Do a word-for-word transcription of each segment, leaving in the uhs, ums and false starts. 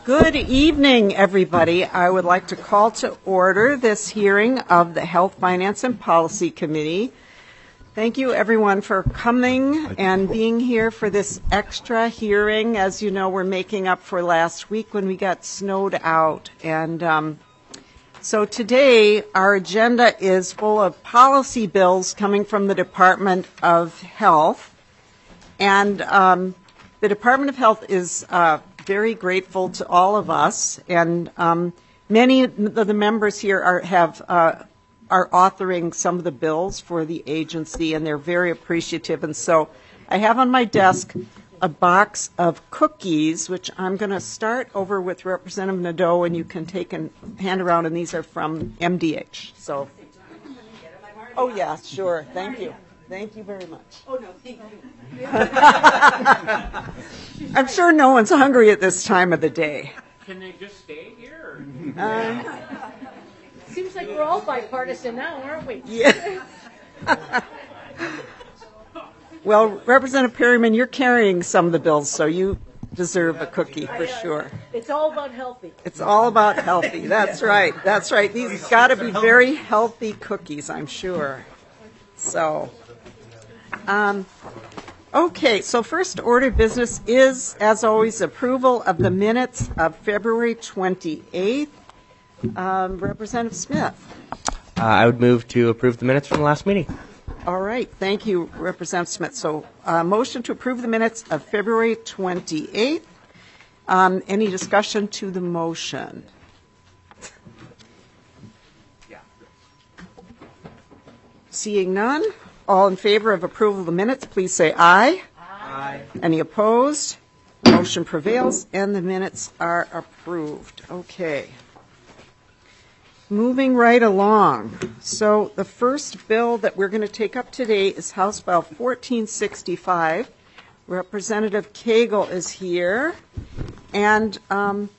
Good evening, everybody. I would like to call to order this hearing of the Health, Finance, and Policy Committee. Thank you, everyone, for coming and being here for this extra hearing. As you know, we're making up for last week when we got snowed out. And um, so today, our agenda is full of policy bills coming from the Department of Health. And um, the Department of Health is uh, very grateful to all of us, and um, many of the members here are have uh, are authoring some of the bills for the agency, and they're very appreciative. And so, I have on my desk a box of cookies, which I'm going to start over with Representative Nadeau, and you can take and hand around. And these are from M D H. So, oh yeah, sure. Thank you. Thank you very much. Oh, no, thank you. I'm sure no one's hungry at this time of the day. Can they just stay here? Uh, Seems like we're all bipartisan now, aren't we? yeah. Well, Representative Perryman, you're carrying some of the bills, so you deserve a cookie for sure. It's all about healthy. It's all about healthy. That's right. That's right. These got to be very healthy cookies, I'm sure. So. Um, okay, so first order of business is, as always, approval of the minutes of February twenty-eighth. Um, Representative Smith. Uh, I would move to approve the minutes from the last meeting. All right, thank you, Representative Smith. So, uh, motion to approve the minutes of February twenty-eighth. Um, any discussion to the motion? Yeah. Seeing none. All in favor of approval of the minutes, please say aye. Aye. Any opposed? Motion prevails, and the minutes are approved. Okay. Moving right along. So the first bill that we're going to take up today is House File fourteen sixty-five. Representative Cagle is here. And, um,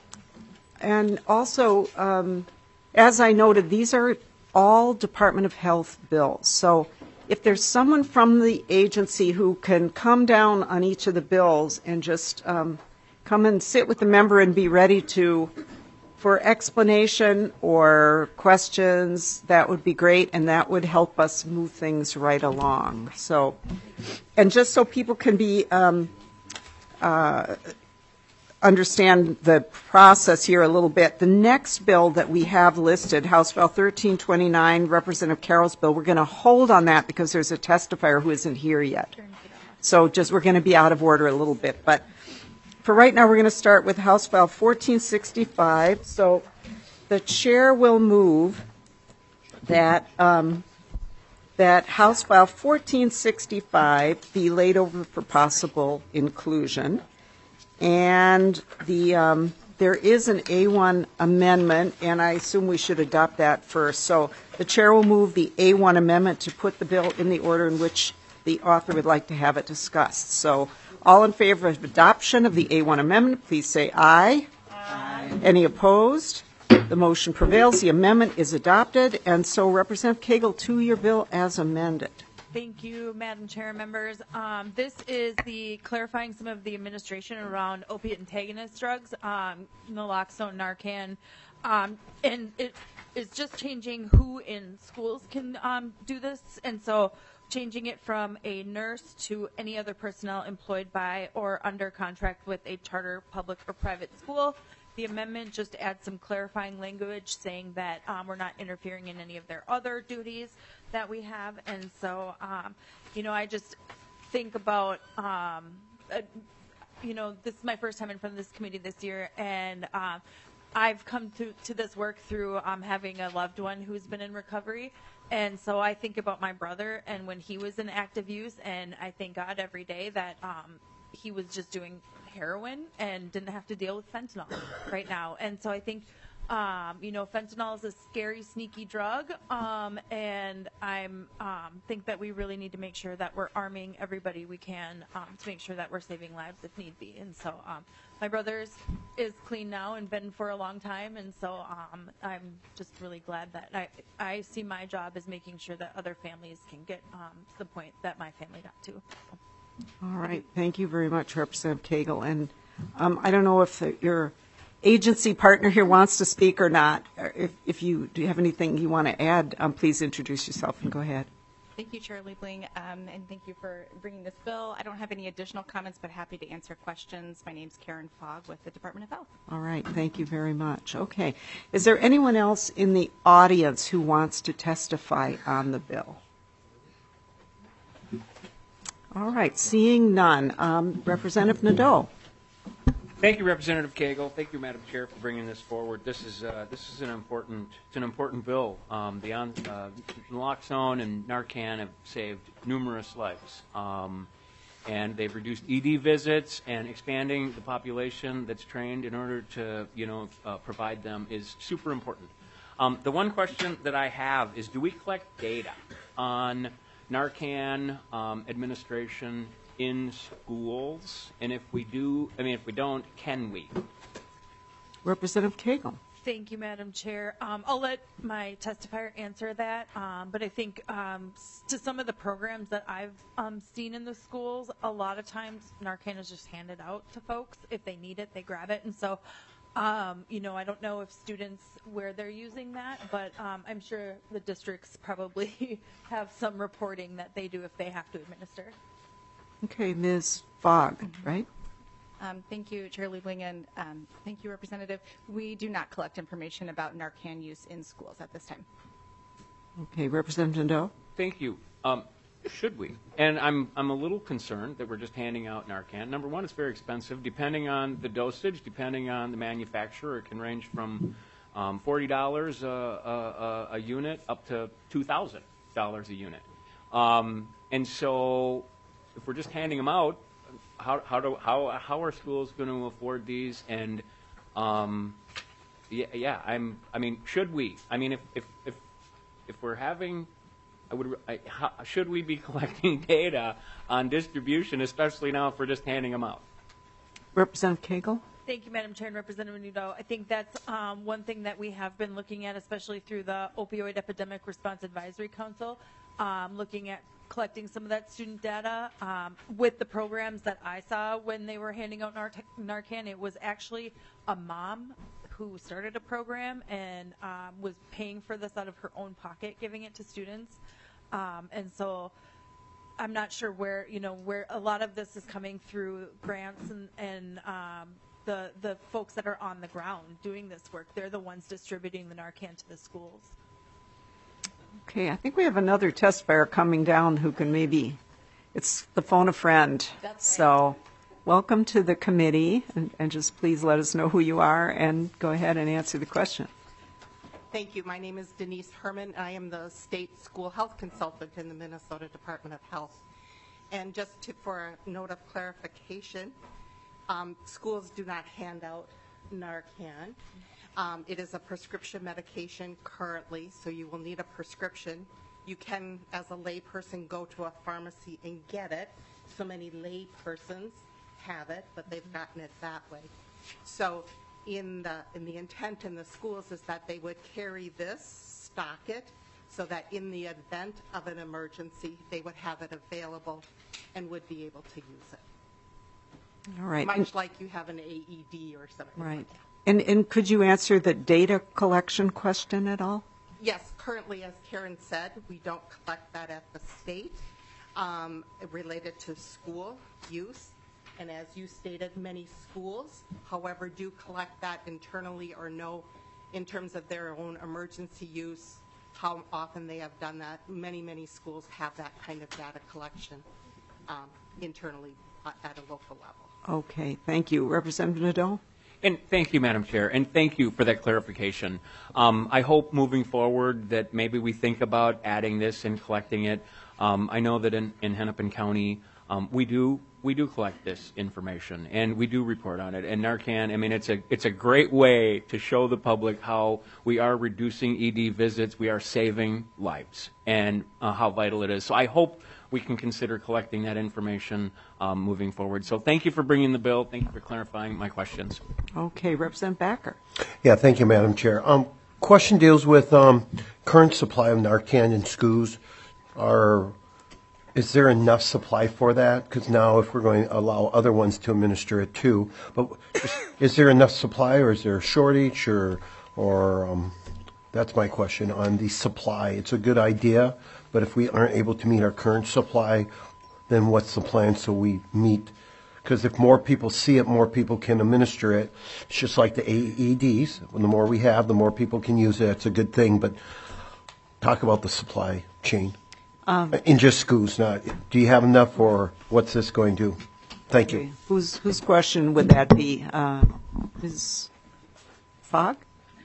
and also, um, as I noted, these are all Department of Health bills. So if there's someone from the agency who can come down on each of the bills and just um, come and sit with the member and be ready to, for explanation or questions, that would be great, and that would help us move things right along. So, and just so people can be um, uh, understand the process here a little bit. The next bill that we have listed, House File thirteen twenty-nine, Representative Carroll's bill, we're going to hold on that because there's a testifier who isn't here yet. So just we're going to be out of order a little bit. But for right now, we're going to start with House File fourteen sixty-five. So the chair will move that um, that House File fourteen sixty-five be laid over for possible inclusion. And the um, there is an A one amendment, and I assume we should adopt that first. So the chair will move the A one amendment to put the bill in the order in which the author would like to have it discussed. So all in favor of adoption of the A one amendment, please say aye. Aye. Any opposed? The motion prevails. The amendment is adopted. And so Representative Cagle, to your bill as amended. Thank you, Madam Chair, members. Um, this is the clarifying some of the administration around opiate antagonist drugs, um, naloxone, Narcan, um, and it is just changing who in schools can um, do this, and so changing it from a nurse to any other personnel employed by or under contract with a charter, public, or private school. The amendment just adds some clarifying language saying that um, we're not interfering in any of their other duties that we have. And so, um, you know, I just think about, um, uh, you know, this is my first time in front of this committee this year, and uh, I've come to, to this work through um, having a loved one who's been in recovery. And so I think about my brother and when he was in active use, and I thank God every day that um, he was just doing heroin and didn't have to deal with fentanyl right now. And so I think, um, you know, fentanyl is a scary, sneaky drug, um, and I'm um, think that we really need to make sure that we're arming everybody we can um, to make sure that we're saving lives if need be. And so um, my brother's is clean now and been for a long time, and so um, I'm just really glad that I, I see my job as making sure that other families can get um, to the point that my family got to. All right. Thank you very much, Representative Cagle. And um, I don't know if the, your agency partner here wants to speak or not. Or if, if you do you have anything you want to add, um, please introduce yourself and go ahead. Thank you, Chair Liebling, um, and thank you for bringing this bill. I don't have any additional comments, but happy to answer questions. My name's Karen Fogg with the Department of Health. All right, thank you very much. Okay, is there anyone else in the audience who wants to testify on the bill? All right, seeing none. Um, Representative Nadeau. Thank you, Representative Cagle. Thank you, Madam Chair, for bringing this forward. This is uh, this is an important it's an important bill. Um, the on, uh, naloxone and Narcan have saved numerous lives, um, and they've reduced E D visits and expanding the population that's trained in order to you know uh, provide them is super important. Um, the one question that I have is: do we collect data on Narcan um, administration in schools? And if we do, I mean, if we don't, can we? Representative Cagle. Thank you, Madam Chair. Um, I'll let my testifier answer that, um, but I think um, s- to some of the programs that I've um, seen in the schools, a lot of times Narcan is just handed out to folks. If they need it, they grab it. And so, um, you know, I don't know if students, where they're using that, but um, I'm sure the districts probably have some reporting that they do if they have to administer. Okay, Miz Fogg, right? Um, thank you, Chair Liebling, and um, thank you, Representative. We do not collect information about Narcan use in schools at this time. Okay, Representative Nadeau. Thank you. Um, should we? And I'm I'm a little concerned that we're just handing out Narcan. Number one, it's very expensive. Depending on the dosage, depending on the manufacturer, it can range from um, forty dollars a, a, a unit up to two thousand dollars a unit. Um, and so, if we're just handing them out, how how do how how are schools going to afford these? And um, yeah, yeah, I'm. I mean, should we? I mean, if if if if we're having, I would. I, how, should we be collecting data on distribution, especially now if we're just handing them out? Representative Cagle. Thank you, Madam Chair and Representative Nadeau. I think that's um, one thing that we have been looking at, especially through the Opioid Epidemic Response Advisory Council, um, looking at collecting some of that student data. Um, with the programs that I saw when they were handing out Nar- Narcan, it was actually a mom who started a program and um, was paying for this out of her own pocket, giving it to students. Um, and so I'm not sure where, you know, where a lot of this is coming through grants and, and um, the, the folks that are on the ground doing this work. They're the ones distributing the Narcan to the schools. Okay, I think we have another testifier coming down who can maybe, it's the phone a friend. That's right. So welcome to the committee, and, and just please let us know who you are and go ahead and answer the question. Thank you. My name is Denise Herman. I am the state school health consultant in the Minnesota Department of Health. And just to, for a note of clarification, um, schools do not hand out Narcan. Um, it is a prescription medication currently, so you will need a prescription. You can, as a lay person, go to a pharmacy and get it. So many lay persons have it, but they've gotten it that way. So in the, in the intent in the schools is that they would carry this, stock it, so that in the event of an emergency, they would have it available and would be able to use it. All right. Much like you have an A E D or something Right. like that. And, and could you answer the data collection question at all? Yes, currently, as Karen said, we don't collect that at the state um, related to school use. And as you stated, many schools, however, do collect that internally or know in terms of their own emergency use, how often they have done that. Many, many schools have that kind of data collection um, internally uh, at a local level. Okay, thank you. Representative Nadeau? And thank you, Madam Chair, and thank you for that clarification. Um, I hope moving forward that maybe we think about adding this and collecting it. Um, I know that in, in Hennepin County, um, we do we do collect this information and we do report on it. And Narcan, I mean, it's a it's a great way to show the public how we are reducing E D visits, we are saving lives, and uh, how vital it is. So I hope we can consider collecting that information um, moving forward. So thank you for bringing the bill. Thank you for clarifying my questions. Okay, Representative Backer. Yeah, thank you, Madam Chair. Um, question deals with um, current supply of Narcan in schools. Are Is there enough supply for that? Because now if we're going to allow other ones to administer it too, but is, is there enough supply or is there a shortage or, or um, that's my question on the supply. It's a good idea, but if we aren't able to meet our current supply, then what's the plan so we meet? Because if more people see it, more people can administer it. It's just like the A E Ds. The more we have, the more people can use it. It's a good thing, but talk about the supply chain. Um, in just schools, not, do you have enough or what's this going to? Thank you. Whose, whose question would that be? Uh, Miz Fogg?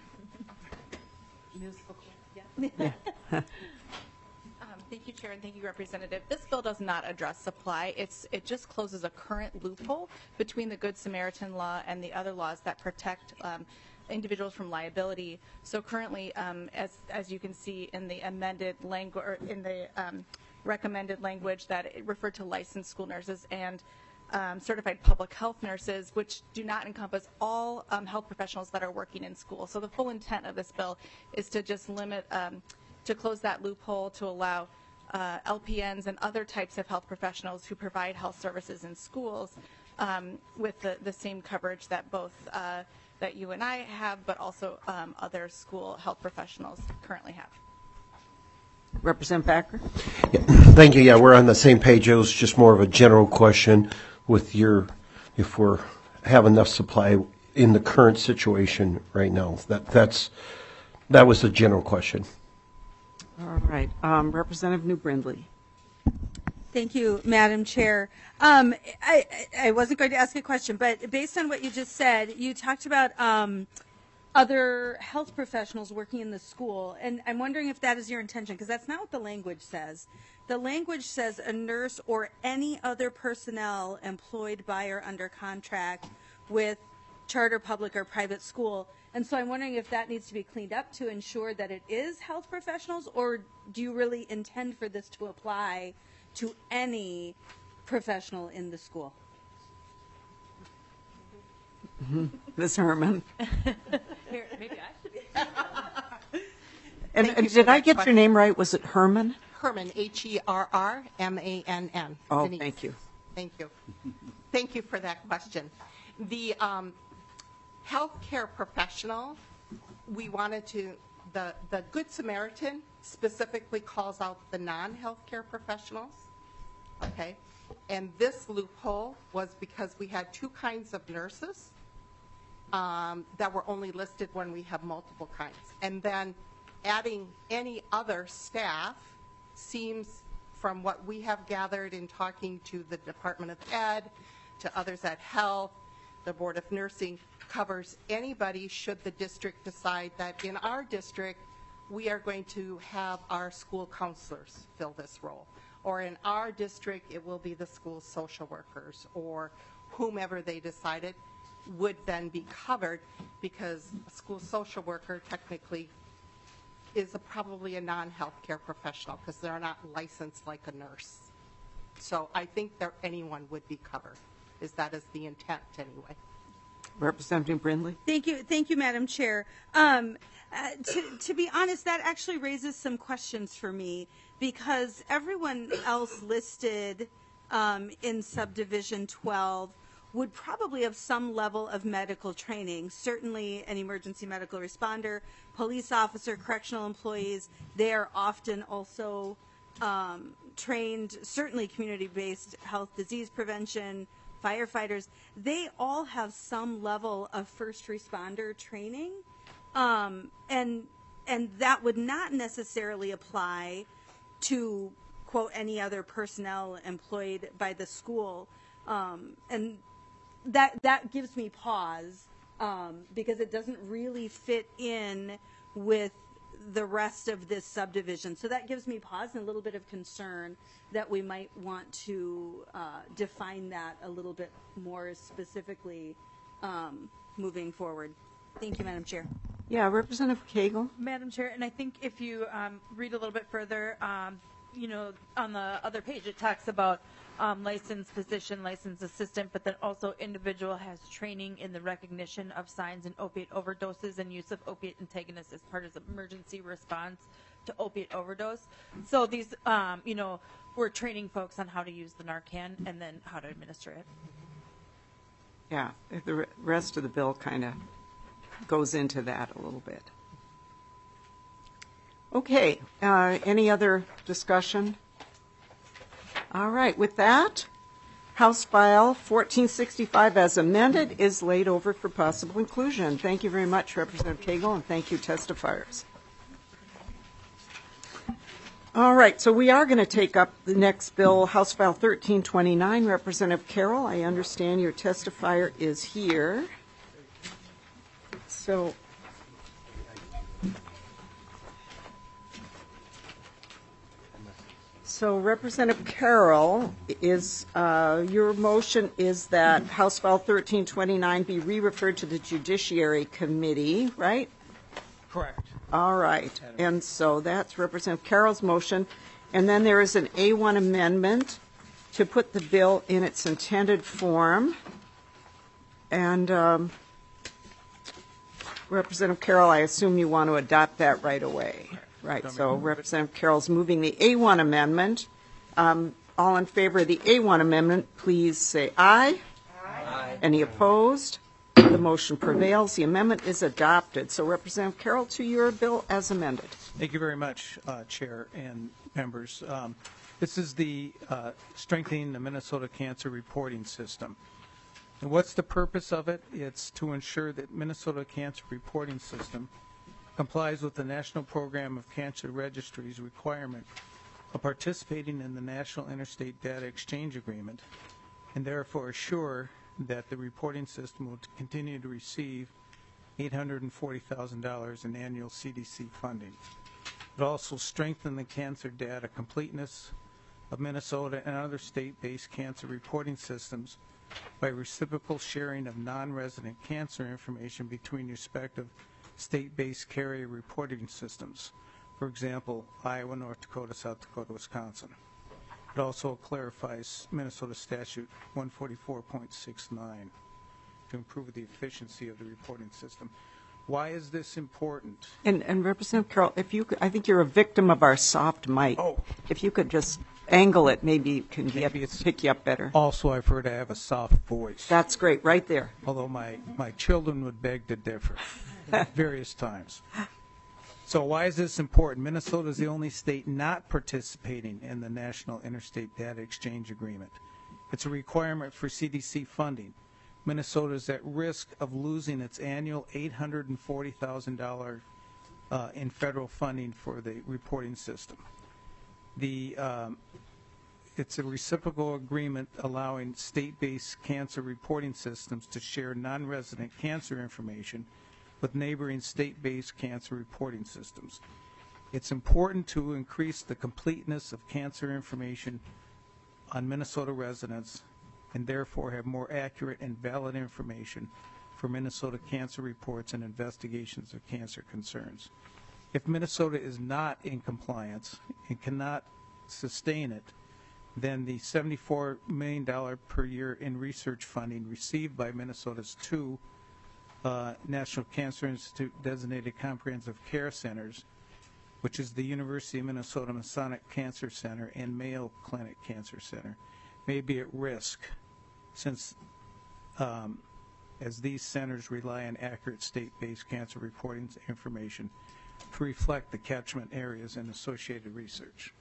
Yeah. Um, Thank you, Chair, and thank you, Representative. This bill does not address supply. It's, it just closes a current loophole between the Good Samaritan law and the other laws that protect um, individuals from liability. So currently, um, as, as you can see in the amended language, or in the um, recommended language, that it referred to licensed school nurses and um, certified public health nurses, which do not encompass all um, health professionals that are working in school. So the full intent of this bill is to just limit, um, to close that loophole to allow uh, L P Ns and other types of health professionals who provide health services in schools um, with the, the same coverage that both uh, that you and I have, but also um, other school health professionals currently have. Representative Backer? Yeah, thank you. Yeah, we're on the same page. It was just more of a general question with your, if we're have enough supply in the current situation right now. That that's that was the general question. All right. Um, Representative New Brindley. Thank you, Madam Chair. Um, I, I wasn't going to ask a question, but based on what you just said, you talked about um, other health professionals working in the school, and I'm wondering if that is your intention, because that's not what the language says. The language says a nurse or any other personnel employed by or under contract with charter, public, or private school. And so I'm wondering if that needs to be cleaned up to ensure that it is health professionals, or do you really intend for this to apply to any professional in the school? Mm-hmm. Miz Herman. Here, maybe I should. And, Thank and you for did I that get question. your name right? Was it Herman? Herman, H E R R M A N N. Oh, Denise. thank you. Thank you. Thank you for that question. The um, healthcare professional, we wanted to, the, the Good Samaritan specifically calls out the non-healthcare professionals, okay? And this loophole was because we had two kinds of nurses um, that were only listed when we have multiple kinds. And then adding any other staff seems, from what we have gathered in talking to the Department of Ed, to others at Health, the Board of Nursing, covers anybody should the district decide that in our district we are going to have our school counselors fill this role. Or in our district it will be the school social workers, or whomever they decided would then be covered, because a school social worker technically is a, probably a non-healthcare professional because they're not licensed like a nurse. So I think that anyone would be covered. Is that is the intent anyway? Representative Brindley. Thank you, thank you, Madam Chair. Um, uh, to, to be honest, that actually raises some questions for me, because everyone else listed um, in subdivision twelve would probably have some level of medical training. Certainly an emergency medical responder, police officer, correctional employees, they are often also um, trained, certainly community-based health disease prevention, firefighters, they all have some level of first responder training. Um, and and that would not necessarily apply to, quote, any other personnel employed by the school. Um, and that that gives me pause, um, because it doesn't really fit in with the rest of this subdivision. So that gives me pause and a little bit of concern that we might want to uh, define that a little bit more specifically um, moving forward. Thank you, Madam Chair. Yeah, Representative Cagle. Madam Chair, and I think if you um, read a little bit further, um, you know, on the other page, it talks about um, licensed physician, licensed assistant, but then also individual has training in the recognition of signs in opiate overdoses and use of opiate antagonists as part of the emergency response to opiate overdose. So these, um, you know, we're training folks on how to use the Narcan and then how to administer it. Yeah, the re- rest of the bill kind of goes into that a little bit. Okay, uh, any other discussion? All right, with that, House File fourteen sixty-five as amended is laid over for possible inclusion. Thank you very much, Representative Cagle, and thank you, testifiers. All right, so we are going to take up the next bill, House File thirteen twenty-nine. Representative Carroll, I understand your testifier is here. So, so Representative Carroll, is uh, your motion is that House File thirteen twenty-nine be re-referred to the Judiciary Committee, right? Correct. All right, and so that's Representative Carroll's motion. And then there is an A one amendment to put the bill in its intended form. And um, Representative Carroll, I assume you want to adopt that right away. Right, so Representative Carroll's moving the A one amendment. Um, all in favor of the A one amendment, please say aye. Aye. Any opposed? The motion prevails. The amendment is adopted. So Representative Carroll, to your bill as amended. Thank you very much, uh, Chair and members. Um, this is the uh, strengthening the Minnesota Cancer Reporting System. And what's the purpose of it? It's to ensure that Minnesota Cancer Reporting System complies with the National Program of Cancer Registries requirement of participating in the National Interstate Data Exchange Agreement, and therefore assure that the reporting system will continue to receive eight hundred forty thousand dollars in annual C D C funding. It also strengthen the cancer data completeness of Minnesota and other state-based cancer reporting systems by reciprocal sharing of non-resident cancer information between respective state-based carrier reporting systems. For example, Iowa, North Dakota, South Dakota, Wisconsin. It also clarifies Minnesota Statute one forty-four point six nine to improve the efficiency of the reporting system. Why is this important? And, and Representative Carroll, if you could, I think you're a victim of our soft mic. Oh. If you could just angle it, maybe it can Maybe get, it's- pick you up better. Also, I've heard I have a soft voice, That's great, right there. although my, my children would beg to differ at various times. So why is this important? Minnesota is the only state not participating in the National Interstate Data Exchange Agreement. It's a requirement for C D C funding. Minnesota is at risk of losing its annual eight hundred forty thousand dollars uh, in federal funding for the reporting system. The um, it's a reciprocal agreement allowing state-based cancer reporting systems to share non-resident cancer information with neighboring state-based cancer reporting systems. It's important to increase the completeness of cancer information on Minnesota residents and therefore have more accurate and valid information for Minnesota cancer reports and investigations of cancer concerns. If Minnesota is not in compliance and cannot sustain it, then the seventy-four million dollars per year in research funding received by Minnesota's two uh, National Cancer Institute designated comprehensive care centers, which is the University of Minnesota Masonic Cancer Center and Mayo Clinic Cancer Center, may be at risk since um, as these centers rely on accurate state-based cancer reporting information to reflect the catchment areas and associated research.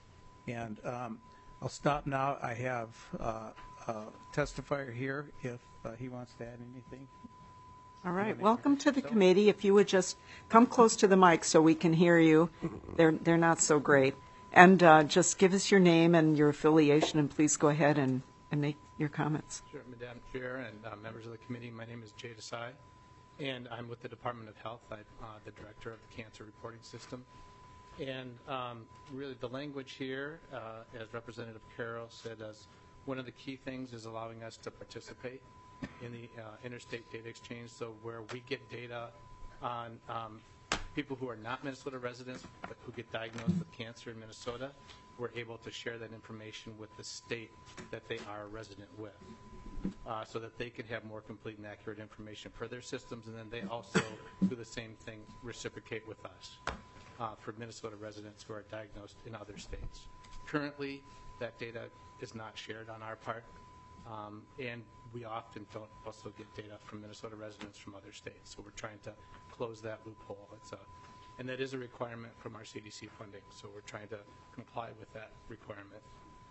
And um, I'll stop now. I have uh, a testifier here if uh, he wants to add anything. All right, welcome to the committee. If you would just come close to the mic so we can hear you. They're, they're not so great. And uh, just give us your name and your affiliation, and please go ahead and, and make your comments. Sure, Madam Chair and uh, members of the committee, my name is Jay Desai, and I'm with the Department of Health. I'm uh, the director of the Cancer Reporting System. And um, really the language here, uh, as Representative Carroll said, as one of the key things is allowing us to participate in the uh, interstate data exchange, so where we get data on um, people who are not Minnesota residents but who get diagnosed with cancer in Minnesota, we're able to share that information with the state that they are a resident with, uh, so that they could have more complete and accurate information for their systems, and then they also do the same thing, reciprocate with us uh, for Minnesota residents who are diagnosed in other states. Currently, that data is not shared on our part, um, and we often don't also get data from Minnesota residents from other states, so we're trying to close that loophole. It's a And that is a requirement from our C D C funding, so we're trying to comply with that requirement.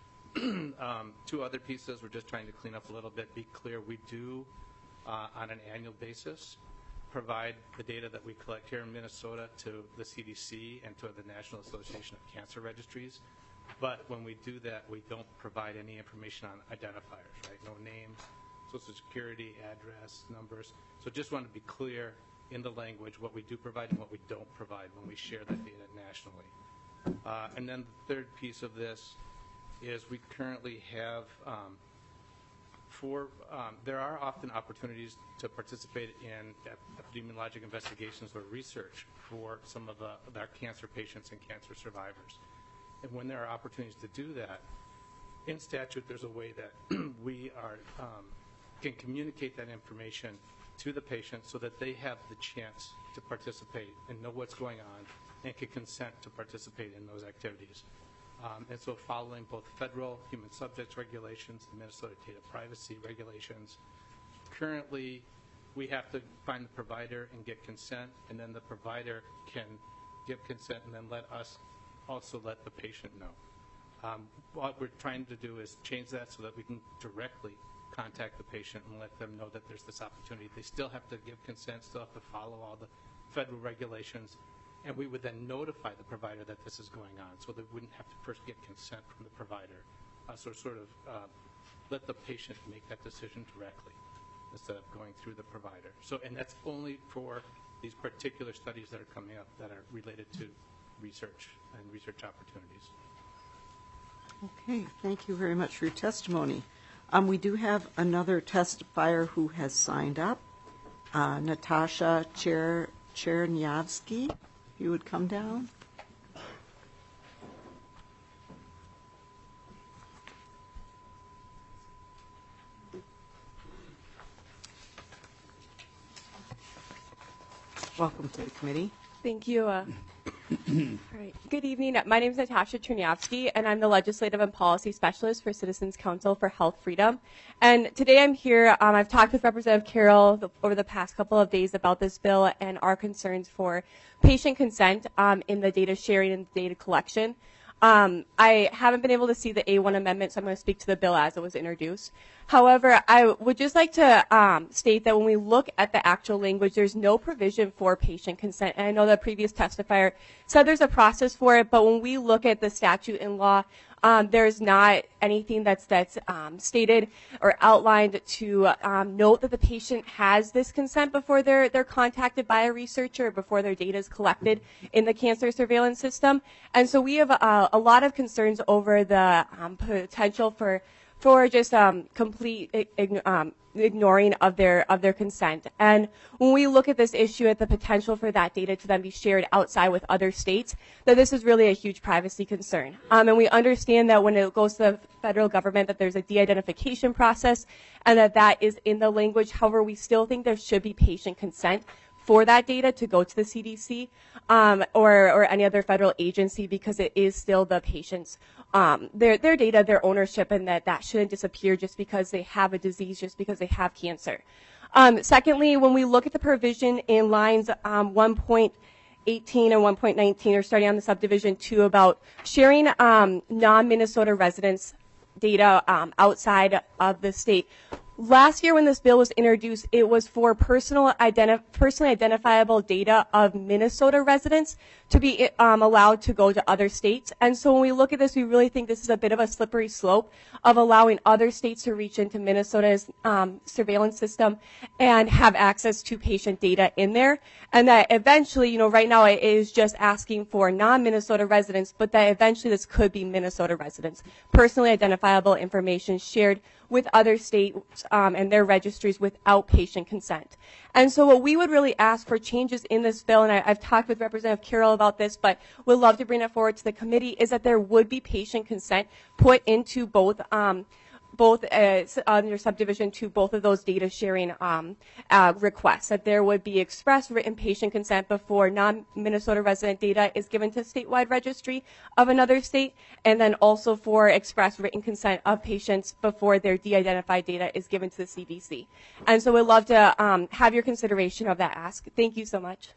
um, two other pieces, we're just trying to clean up a little bit, be clear, we do, uh, on an annual basis, provide the data that we collect here in Minnesota to the C D C and to the National Association of Cancer Registries. But when we do that, we don't provide any information on identifiers, right? No names, social security, address, numbers. So just want to be clear in the language what we do provide and what we don't provide when we share that data nationally. Uh, and then the third piece of this is we currently have um, for, um, there are often opportunities to participate in epidemiologic investigations or research for some of, the, of our cancer patients and cancer survivors. And when there are opportunities to do that, in statute there's a way that we are, um, can communicate that information to the patient so that they have the chance to participate and know what's going on and can consent to participate in those activities. Um, and so following both federal human subjects regulations and Minnesota data privacy regulations, currently we have to find the provider and get consent, and then the provider can give consent and then let us also let the patient know. Um, what we're trying to do is change that so that we can directly contact the patient and let them know that there's this opportunity. They still have to give consent, still have to follow all the federal regulations, and we would then notify the provider that this is going on, so they wouldn't have to first get consent from the provider. Uh, so sort of uh, let the patient make that decision directly instead of going through the provider. So, and that's only for these particular studies that are coming up that are related to research and research opportunities. Okay, thank you very much for your testimony. Um, we do have another testifier who has signed up, uh, Natasha Cher- Chernyavsky. If you would come down. Welcome to the committee. Thank you. Uh, all right. Good evening. My name is Natasha Chernyavsky, and I'm the Legislative and Policy Specialist for Citizens Council for Health Freedom. And today I'm here. Um, I've talked with Representative Carroll the, over the past couple of days about this bill and our concerns for patient consent um, in the data sharing and data collection. Um, I haven't been able to see the A one amendment, so I'm going to speak to the bill as it was introduced. However, I would just like to um, state that when we look at the actual language, there's no provision for patient consent. And I know the previous testifier said there's a process for it, but when we look at the statute and law, um, there's not anything that's that's um, stated or outlined to um, note that the patient has this consent before they're they're contacted by a researcher or before their data is collected in the cancer surveillance system. And so we have a, a lot of concerns over the um, potential for for just um, complete ign- um, ignoring of their of their consent. And when we look at this issue at the potential for that data to then be shared outside with other states, that this is really a huge privacy concern. Um, and we understand that when it goes to the federal government that there's a de-identification process and that that is in the language. However, we still think there should be patient consent for that data to go to the C D C um, or, or any other federal agency, because it is still the patient's um, their their data, their ownership, and that that shouldn't disappear just because they have a disease, just because they have cancer. Um, secondly, when we look at the provision in lines um, one point eighteen and one point nineteen, or starting on the subdivision two, about sharing um, non-Minnesota residents' data um, outside of the state. Last year when this bill was introduced, it was for personal identi- personally identifiable data of Minnesota residents to be um, allowed to go to other states. And so when we look at this, we really think this is a bit of a slippery slope of allowing other states to reach into Minnesota's um, surveillance system and have access to patient data in there. And that eventually, you know, right now it is just asking for non-Minnesota residents, but that eventually this could be Minnesota residents. Personally identifiable information shared with other states um, and their registries without patient consent. And so what we would really ask for changes in this bill, and I, I've talked with Representative Carroll about this, but would love to bring it forward to the committee, is that there would be patient consent put into both um, both uh, under subdivision to both of those data sharing um, uh, requests, that there would be express written patient consent before non-Minnesota resident data is given to statewide registry of another state, and then also for express written consent of patients before their de-identified data is given to the C D C. And so we'd love to um, have your consideration of that ask. Thank you so much.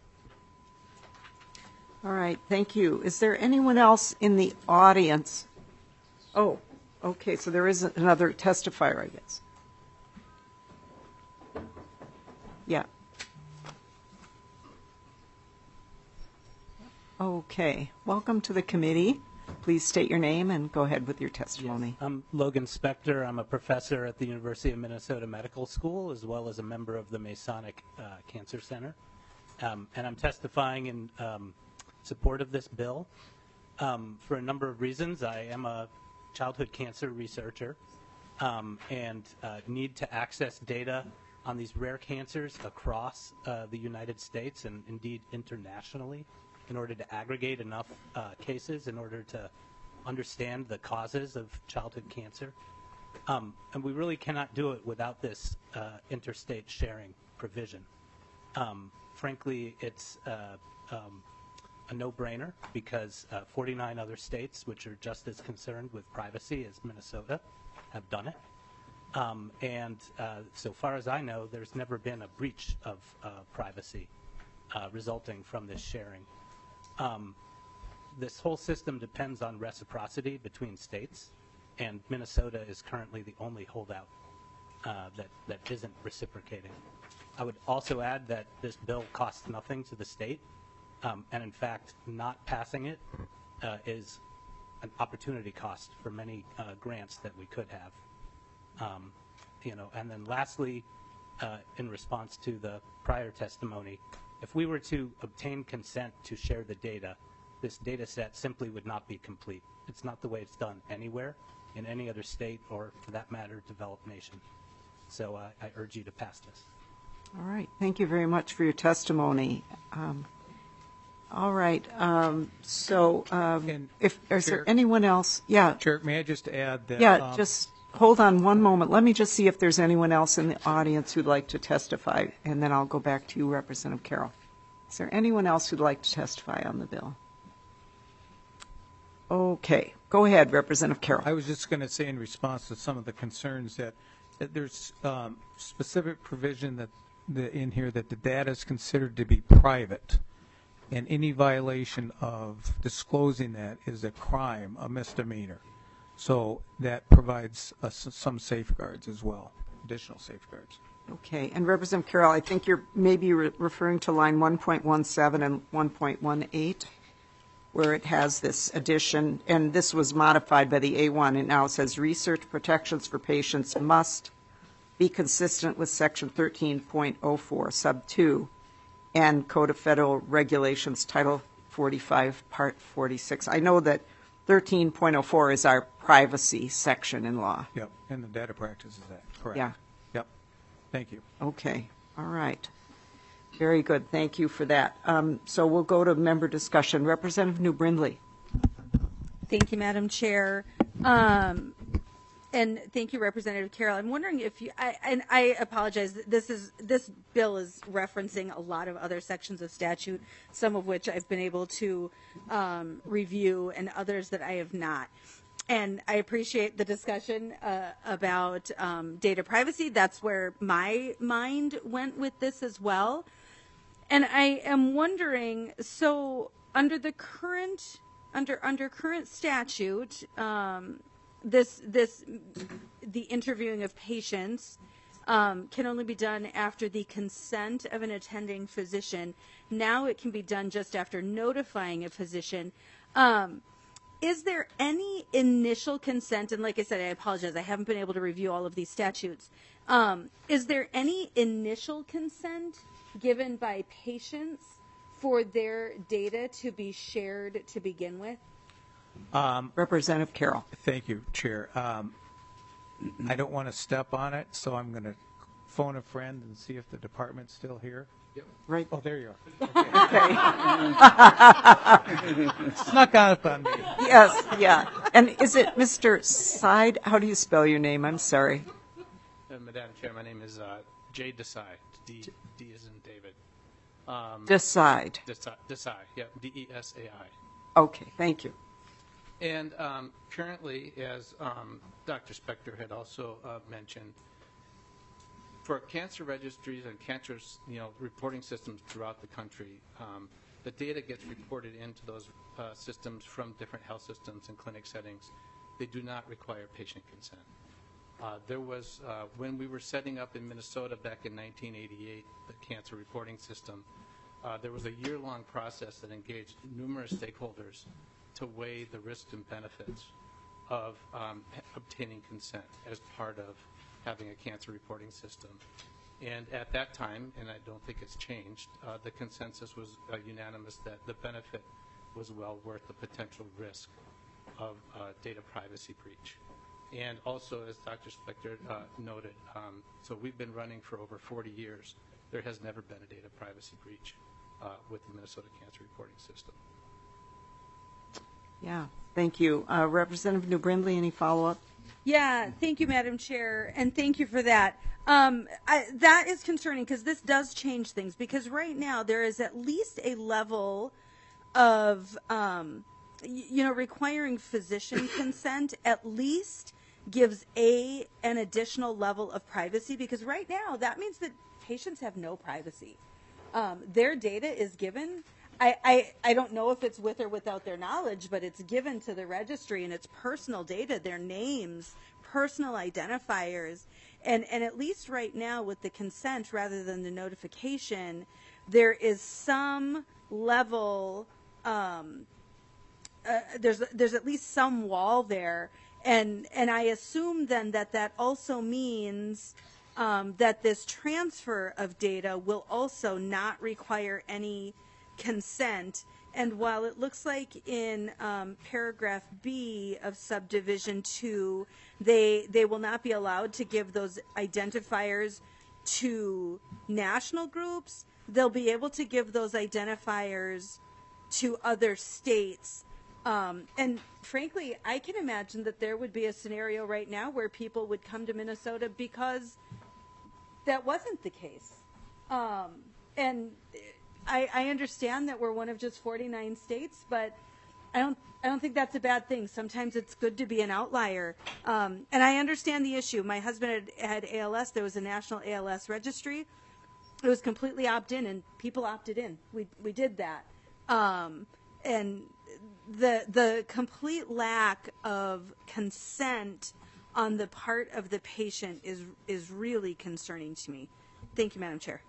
All right, thank you. Is there anyone else in the audience? Oh. Okay, so there is another testifier, I guess. Yeah. Okay, welcome to the committee. Please state your name and go ahead with your testimony. Yes. I'm Logan Spector. I'm a professor at the University of Minnesota Medical School, as well as a member of the Masonic uh, Cancer Center. Um, and I'm testifying in um, support of this bill um, for a number of reasons. I am a childhood cancer researcher um, and uh, need to access data on these rare cancers across uh, the United States and indeed internationally in order to aggregate enough uh, cases in order to understand the causes of childhood cancer. Um, and we really cannot do it without this uh, interstate sharing provision. Um, frankly, it's uh, um, a no-brainer because uh, forty-nine other states, which are just as concerned with privacy as Minnesota, have done it. Um, and uh, so far as I know, there's never been a breach of uh, privacy uh, resulting from this sharing. Um, this whole system depends on reciprocity between states, and Minnesota is currently the only holdout uh, that, that isn't reciprocating. I would also add that this bill costs nothing to the state. Um, and in fact, not passing it uh, is an opportunity cost for many uh, grants that we could have. Um, you know, and then lastly, uh, in response to the prior testimony, if we were to obtain consent to share the data, this data set simply would not be complete. It's not the way it's done anywhere in any other state or, for that matter, developed nation. So uh, I urge you to pass this. All right. Thank you very much for your testimony. Um, All right, um, so um, if is Chair, there anyone else? Yeah. Chair, may I just add that? Yeah, um, just hold on one moment. Let me just see if there's anyone else in the audience who'd like to testify, and then I'll go back to you, Representative Carroll. Is there anyone else who'd like to testify on the bill? Okay, go ahead, Representative Carroll. I was just going to say in response to some of the concerns that, that there's um, specific provision that the, in here that the data is considered to be private. And any violation of disclosing that is a crime, a misdemeanor. So that provides us some safeguards as well, additional safeguards. Okay, and Representative Carroll, I think you're maybe re- referring to line one point one seven and one point one eight, where it has this addition, and this was modified by the A one, and now it says research protections for patients must be consistent with section thirteen point oh four, sub two, and Code of Federal Regulations, Title forty-five, Part forty-six. I know that thirteen point oh four is our privacy section in law. Yep, and the data practice is that, correct. Yeah. Yep, thank you. Okay, all right. Very good, thank you for that. Um, so we'll go to member discussion. Representative New Brindley. Thank you, Madam Chair. Um, And thank you, Representative Carroll. I'm wondering if you, I, and I apologize, this is, this bill is referencing a lot of other sections of statute, some of which I've been able to um, review and others that I have not. And I appreciate the discussion uh, about um, data privacy. That's where my mind went with this as well. And I am wondering, so under the current, under, under current statute, um, This, this, the interviewing of patients um, can only be done after the consent of an attending physician. Now it can be done just after notifying a physician. Um, is there any initial consent? And like I said, I apologize, I haven't been able to review all of these statutes. Um, is there any initial consent given by patients for their data to be shared to begin with? Um, Representative Carroll. Thank you, Chair. Um, I don't want to step on it, so I'm going to phone a friend and see if the department's still here. Yep. Right. Oh, there you are. Okay. Snuck up on me. Yes, yeah. And is it Mister Side? How do you spell your name? I'm sorry. Uh, Madam Chair, my name is uh, Jay Desai. D, D is in David. Um, Decide. Desai, Desai, yeah, D E S A I. Okay, thank you. And um, currently, as um, Doctor Spector had also uh, mentioned, for cancer registries and cancer, you know, reporting systems throughout the country, um, the data gets reported into those uh, systems from different health systems and clinic settings. They do not require patient consent. Uh, there was, uh, when we were setting up in Minnesota back in nineteen eighty-eight, the cancer reporting system, uh, there was a year-long process that engaged numerous stakeholders to weigh the risks and benefits of um, obtaining consent as part of having a cancer reporting system. And at that time, and I don't think it's changed, uh, the consensus was uh, unanimous that the benefit was well worth the potential risk of uh, data privacy breach. And also, as Doctor Spector uh, noted, um, so we've been running for over forty years. There has never been a data privacy breach uh, with the Minnesota Cancer Reporting System. Yeah, thank you. Uh, Representative New Brindley, any follow-up? Yeah, thank you, Madam Chair, and thank you for that. Um, I, that is concerning because this does change things, because right now there is at least a level of, um, y- you know, requiring physician consent at least gives a an additional level of privacy, because right now that means that patients have no privacy. Um, their data is given. I, I, I don't know if it's with or without their knowledge, but it's given to the registry, and it's personal data, their names, personal identifiers. And, and at least right now with the consent rather than the notification, there is some level, um, uh, there's, there's at least some wall there. And, and I assume then that that also means um, that this transfer of data will also not require any consent. And while it looks like in um, paragraph B of subdivision two, they they will not be allowed to give those identifiers to national groups, they'll be able to give those identifiers to other states. Um, and frankly, I can imagine that there would be a scenario right now where people would come to Minnesota because that wasn't the case. Um, and I, I understand that we're one of just forty-nine states, but I don't I don't think that's a bad thing. Sometimes it's good to be an outlier. Um, and I understand the issue. My husband had, had A L S. There was a national A L S registry. It was completely opt-in, and people opted in. We we did that. Um, and the the complete lack of consent on the part of the patient is is really concerning to me. Thank you, Madam Chair.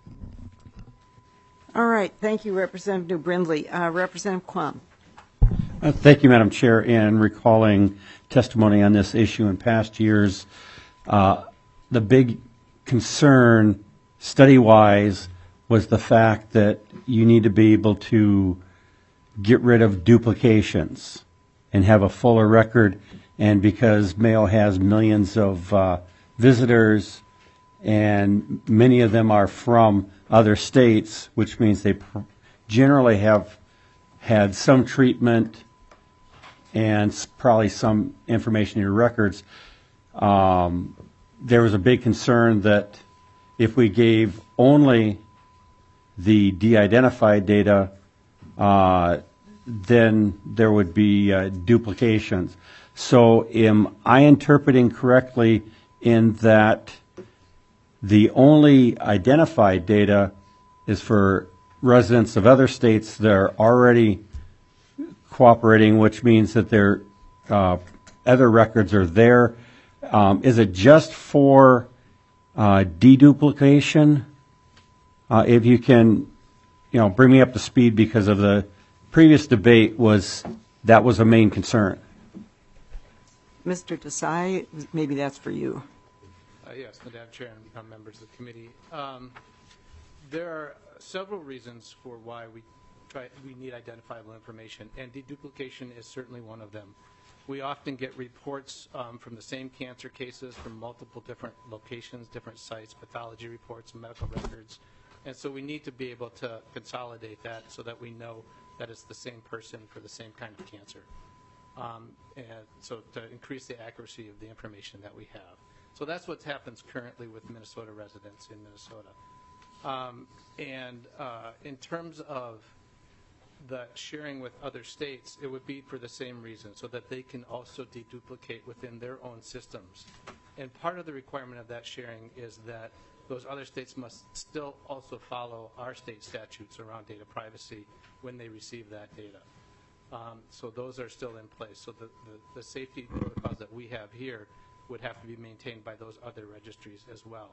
All right, thank you, Representative New Brindley. Uh, Representative Quam. Uh, thank you, Madam Chair. In recalling testimony on this issue in past years, uh, the big concern study-wise was the fact that you need to be able to get rid of duplications and have a fuller record. And because Mayo has millions of uh, visitors, and many of them are from other states, which means they pr- generally have had some treatment and s- probably some information in your records. Um, there was a big concern that if we gave only the de-identified data, uh, then there would be uh, duplications. So am I interpreting correctly in that the only identified data is for residents of other states that are already cooperating, which means that their uh, other records are there? Um, is it just for uh, deduplication? Uh, if you can, you know, bring me up to speed, because of the previous debate was that was a main concern. Mister Desai, maybe that's for you. Uh, yes, Madam Chair and uh, members of the committee. Um, there are several reasons for why we try we need identifiable information, and deduplication is certainly one of them. We often get reports um, from the same cancer cases from multiple different locations, different sites, pathology reports, medical records. And so we need to be able to consolidate that so that we know that it's the same person for the same kind of cancer. Um, and so to increase the accuracy of the information that we have. So that's what happens currently with Minnesota residents in Minnesota. Um, and uh, in terms of the sharing with other states, it would be for the same reason, so that they can also deduplicate within their own systems. And part of the requirement of that sharing is that those other states must still also follow our state statutes around data privacy when they receive that data. Um, so those are still in place. So the, the, the safety protocols that we have here would have to be maintained by those other registries as well.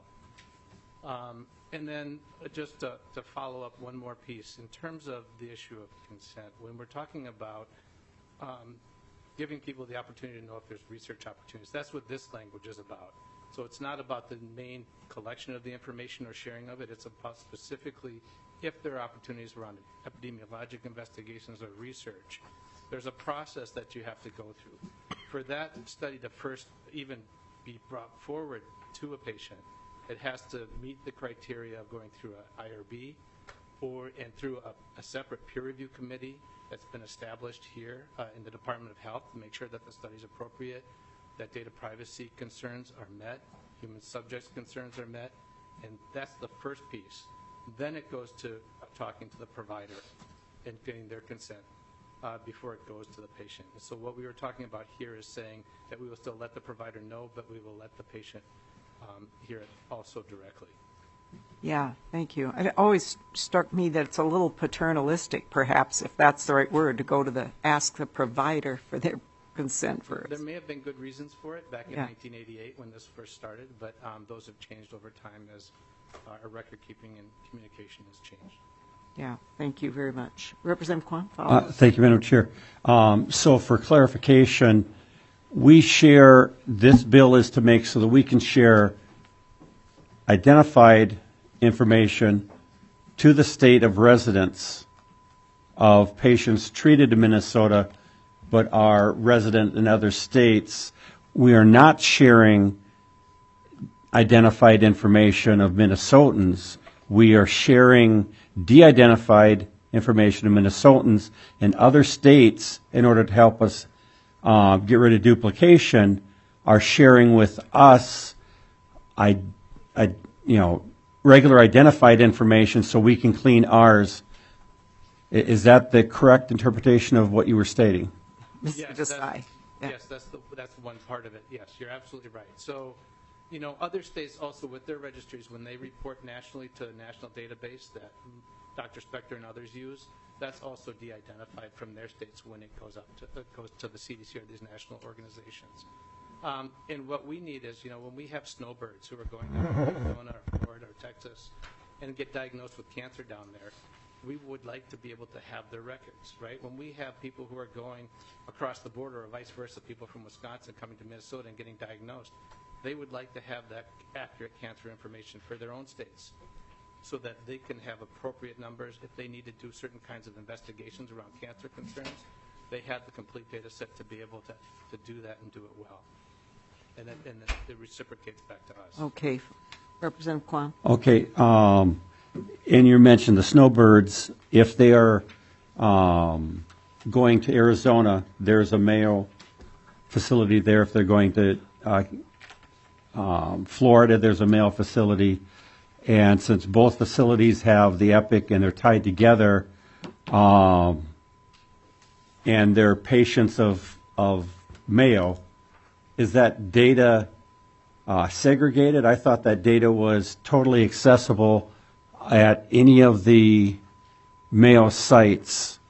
Um, and then uh, just to, to follow up one more piece, in terms of the issue of consent, when we're talking about um, giving people the opportunity to know if there's research opportunities, that's what this language is about. So it's not about the main collection of the information or sharing of it. It's about specifically if there are opportunities around epidemiologic investigations or research. There's a process that you have to go through. For that study to first even be brought forward to a patient, it has to meet the criteria of going through an I R B or and through a, a separate peer review committee that's been established here uh, in the Department of Health to make sure that the study is appropriate, that data privacy concerns are met, human subjects concerns are met, and that's the first piece. Then it goes to uh, talking to the provider and getting their consent uh, before it goes to the patient. And so what we were talking about here is saying that we will still let the provider know, but we will let the patient um, hear it also directly. Yeah, thank you. It always struck me that it's a little paternalistic, perhaps, if that's the right word, to go to the, ask the provider for their consent first. There may have been good reasons for it back in Yeah. nineteen eighty-eight when this first started, but um, those have changed over time as uh, our record keeping and communication has changed. Yeah, thank you very much. Representative Kwan, follow Uh, up. Thank you, Madam Chair. Um, So for clarification, we share, this bill is to make so that we can share identified information to the state of residence of patients treated in Minnesota but are resident in other states. We are not sharing identified information of Minnesotans. We are sharing de-identified information of Minnesotans in other states in order to help us uh, get rid of duplication, are sharing with us I, I, you know, regular identified information so we can clean ours. I- Is that the correct interpretation of what you were stating? Mister Yes, Desai. that's, Yeah. yes, that's the, that's one part of it. Yes, you're absolutely right. So, you know, other states also with their registries, when they report nationally to a national database that Doctor Spector and others use, that's also de-identified from their states when it goes up to, it goes to the C D C or these national organizations. Um, and what we need is, you know, when we have snowbirds who are going to Arizona or Florida or Texas and get diagnosed with cancer down there, we would like to be able to have their records, right? When we have people who are going across the border or vice versa, people from Wisconsin coming to Minnesota and getting diagnosed, they would like to have that accurate cancer information for their own states so that they can have appropriate numbers. If they need to do certain kinds of investigations around cancer concerns, they have the complete data set to be able to, to do that and do it well. And then and then it reciprocates back to us. Okay. Representative Kwan. Okay, um, and you mentioned the snowbirds. If they are um, going to Arizona, there's a Mayo facility there. If they're going to uh, um, Florida, there's a Mayo facility. And since both facilities have the Epic and they're tied together, um, and they're patients of, of Mayo, is that data uh, segregated? I thought that data was totally accessible at any of the Mayo sites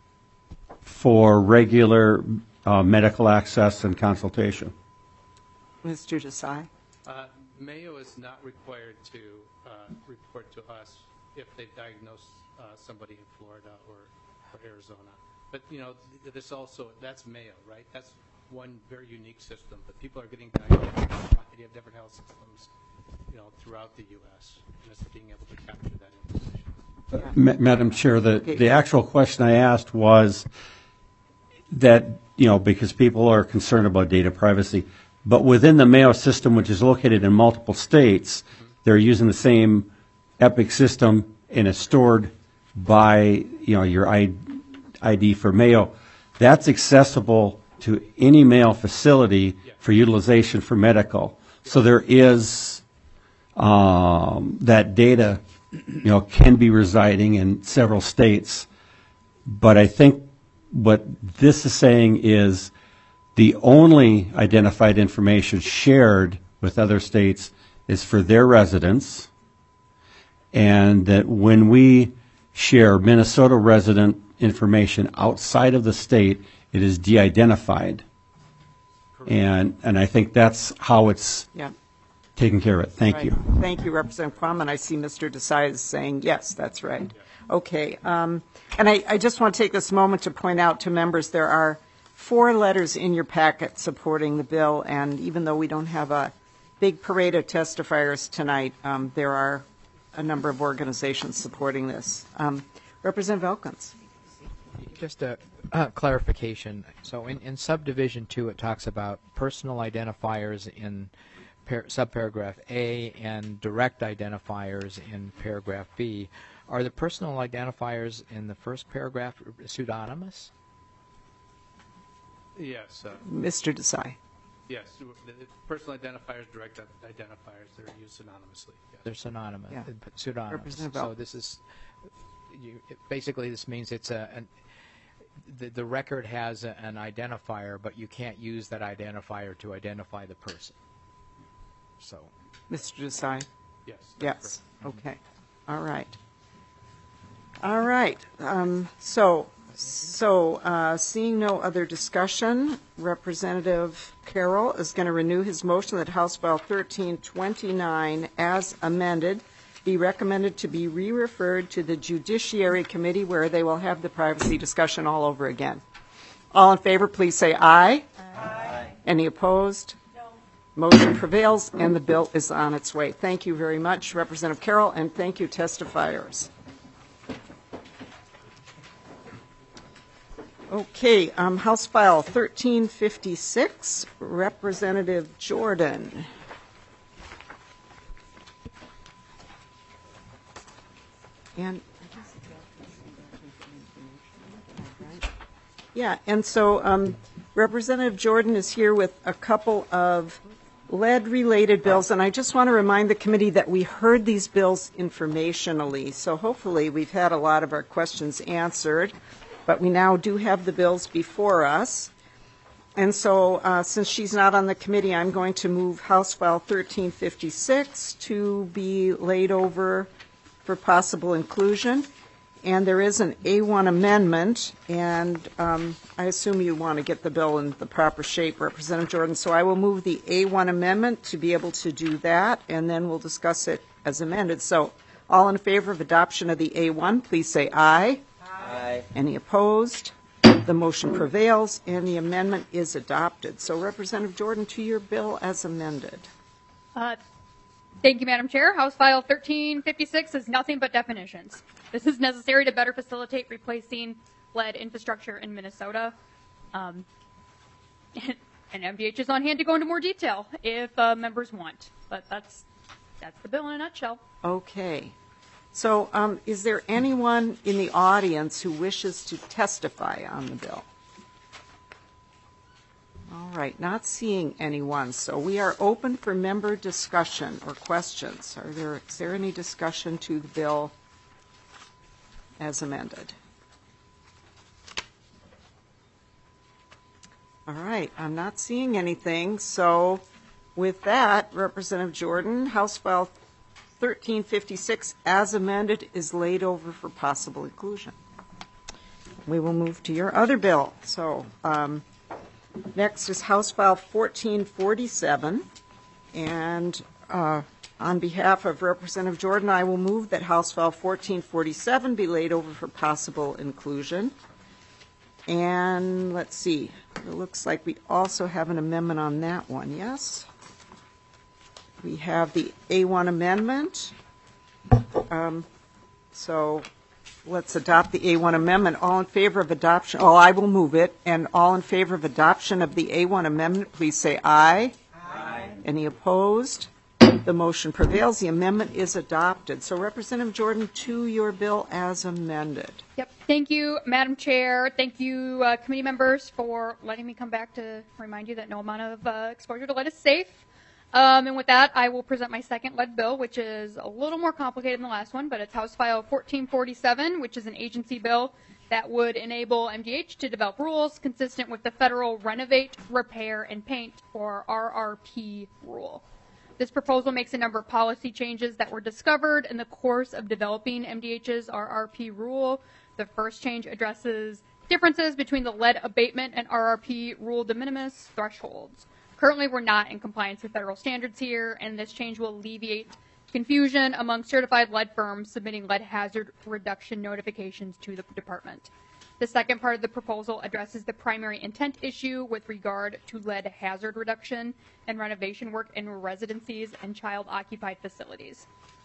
for regular uh, medical access and consultation. Mister Desai. Uh, Mayo is not required to uh, report to us if they diagnose uh, somebody in Florida or, or Arizona. But, you know, th- this also, that's Mayo, right? That's one very unique system. But people are getting diagnosed with a variety of different health systems, you know, throughout the U S Just being able to capture that information. Ma- Madam Chair, the, the actual question I asked was, that, you know, because people are concerned about data privacy. But within the Mayo system, which is located in multiple states, they're using the same Epic system and is stored by, you know, your I D for Mayo. That's accessible to any Mayo facility for utilization for medical. So there is um, that data, you know, can be residing in several states. But I think what this is saying is the only identified information shared with other states is for their residents, and that when we share Minnesota resident information outside of the state, it is de-identified. And, and I think that's how it's Yeah. taken care of it. Thank Right. you. Thank you, Representative Crum, and I see Mister Desai is saying, yes, that's right. Okay, um, and I, I just want to take this moment to point out to members, there are four letters in your packet supporting the bill, and even though we don't have a big parade of testifiers tonight, um, there are a number of organizations supporting this. Um, Representative Elkins. Just a uh, clarification. So in, in subdivision two, it talks about personal identifiers in par subparagraph A and direct identifiers in paragraph B. Are the personal identifiers in the first paragraph pseudonymous? Yes. Uh, Mister Desai. Yes. The, the personal identifiers, direct identifiers, they're used synonymously. Yes. They're synonymous. Yeah. uh, Pseudonymous. Representative So Bell. this is you, it, basically this means it's a an, the, the record has a, an identifier, but you can't use that identifier to identify the person. So. Mister Desai? Yes. Yes. Okay. All right. All right. Um, so, so uh, seeing no other discussion, Representative Carroll is going to renew his motion that House Bill thirteen twenty-nine, as amended, be recommended to be re-referred to the Judiciary Committee, where they will have the privacy discussion all over again. All in favor, please say aye. Aye. Any opposed? Motion prevails, and the bill is on its way. Thank you very much, Representative Carroll, and thank you, testifiers. Okay, um, House File thirteen fifty-six, Representative Jordan. And yeah, and so um, Representative Jordan is here with a couple of lead-related bills, and I just want to remind the committee that we heard these bills informationally, so hopefully we've had a lot of our questions answered, but we now do have the bills before us. And so uh, since she's not on the committee, I'm going to move House File thirteen fifty-six to be laid over for possible inclusion. And there is an A one amendment, and um, I assume you want to get the bill in the proper shape, Representative Jordan. So I will move the A one amendment to be able to do that, and then we'll discuss it as amended. So all in favor of adoption of the A one, please say aye. Aye. Any opposed? The motion prevails, and the amendment is adopted. So Representative Jordan, to your bill as amended. Uh, Thank you, Madam Chair. House File thirteen fifty-six is nothing but definitions. This is necessary to better facilitate replacing lead infrastructure in Minnesota. Um, and M D H is on hand to go into more detail if uh, members want. But that's that's the bill in a nutshell. Okay. So um, is there anyone in the audience who wishes to testify on the bill? All right, not seeing anyone, so we are open for member discussion or questions. Are there, is there any discussion to the bill as amended? All right, I'm not seeing anything, so with that, Representative Jordan, House File thirteen fifty-six as amended is laid over for possible inclusion. We will move to your other bill. So, um, next is House File fourteen forty-seven, and uh, on behalf of Representative Jordan, I will move that House File fourteen forty-seven be laid over for possible inclusion. And let's see, it looks like we also have an amendment on that one, yes? We have the A one amendment. Um, so let's adopt the A one amendment. All in favor of adoption, oh, I will move it. And all in favor of adoption of the A one amendment, please say aye. Aye. Any opposed? The motion prevails. The amendment is adopted. So Representative Jordan, to your bill as amended. Yep. Thank you, Madam Chair. Thank you, uh, committee members, for letting me come back to remind you that no amount of uh, exposure to lead is safe. Um, and with that, I will present my second lead bill, which is a little more complicated than the last one, but it's House File fourteen forty-seven, which is an agency bill that would enable M D H to develop rules consistent with the federal Renovate, Repair, and Paint, or R R P, rule. This proposal makes a number of policy changes that were discovered in the course of developing M D H's R R P rule. The first change addresses differences between the lead abatement and R R P rule de minimis thresholds. Currently, we're not in compliance with federal standards here, and this change will alleviate confusion among certified lead firms submitting lead hazard reduction notifications to the department. The second part of the proposal addresses the primary intent issue with regard to lead hazard reduction and renovation work in residencies and child-occupied facilities.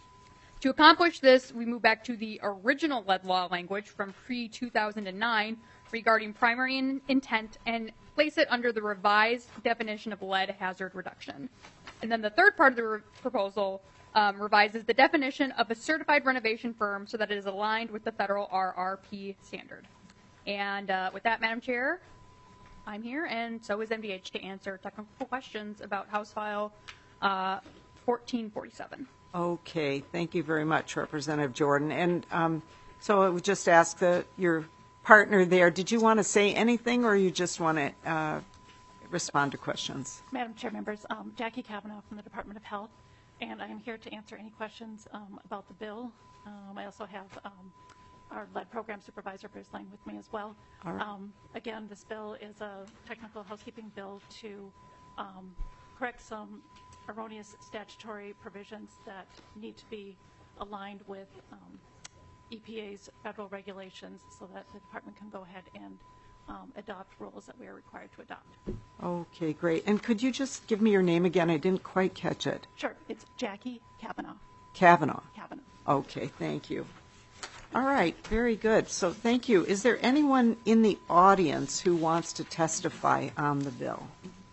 To accomplish this, we move back to the original lead law language from pre two thousand nine regarding primary in intent and place it under the revised definition of lead hazard reduction. And then the third part of the re proposal um, revises the definition of a certified renovation firm so that it is aligned with the federal R R P standard. And uh, with that, Madam Chair, I'm here, and so is M D H, to answer technical questions about House File uh, fourteen forty-seven. Okay, thank you very much, Representative Jordan. And um, so I would just ask the, your partner there, did you want to say anything, or you just want to uh, respond to questions? Madam Chair, members, um, Jackie Kavanaugh from the Department of Health, and I am here to answer any questions um, about the bill. Um, I also have um, our lead program supervisor, Bruce Lane, with me as well. All right. Um, again, this bill is a technical housekeeping bill to um, correct some erroneous statutory provisions that need to be aligned with um, E P A's federal regulations so that the department can go ahead and um, adopt rules that we are required to adopt. Okay, great. And could you just give me your name again? I didn't quite catch it. Sure. It's Jackie Kavanaugh. Kavanaugh. Kavanaugh. Okay, thank you. All right, very good. So thank you. Is there anyone in the audience who wants to testify on the bill?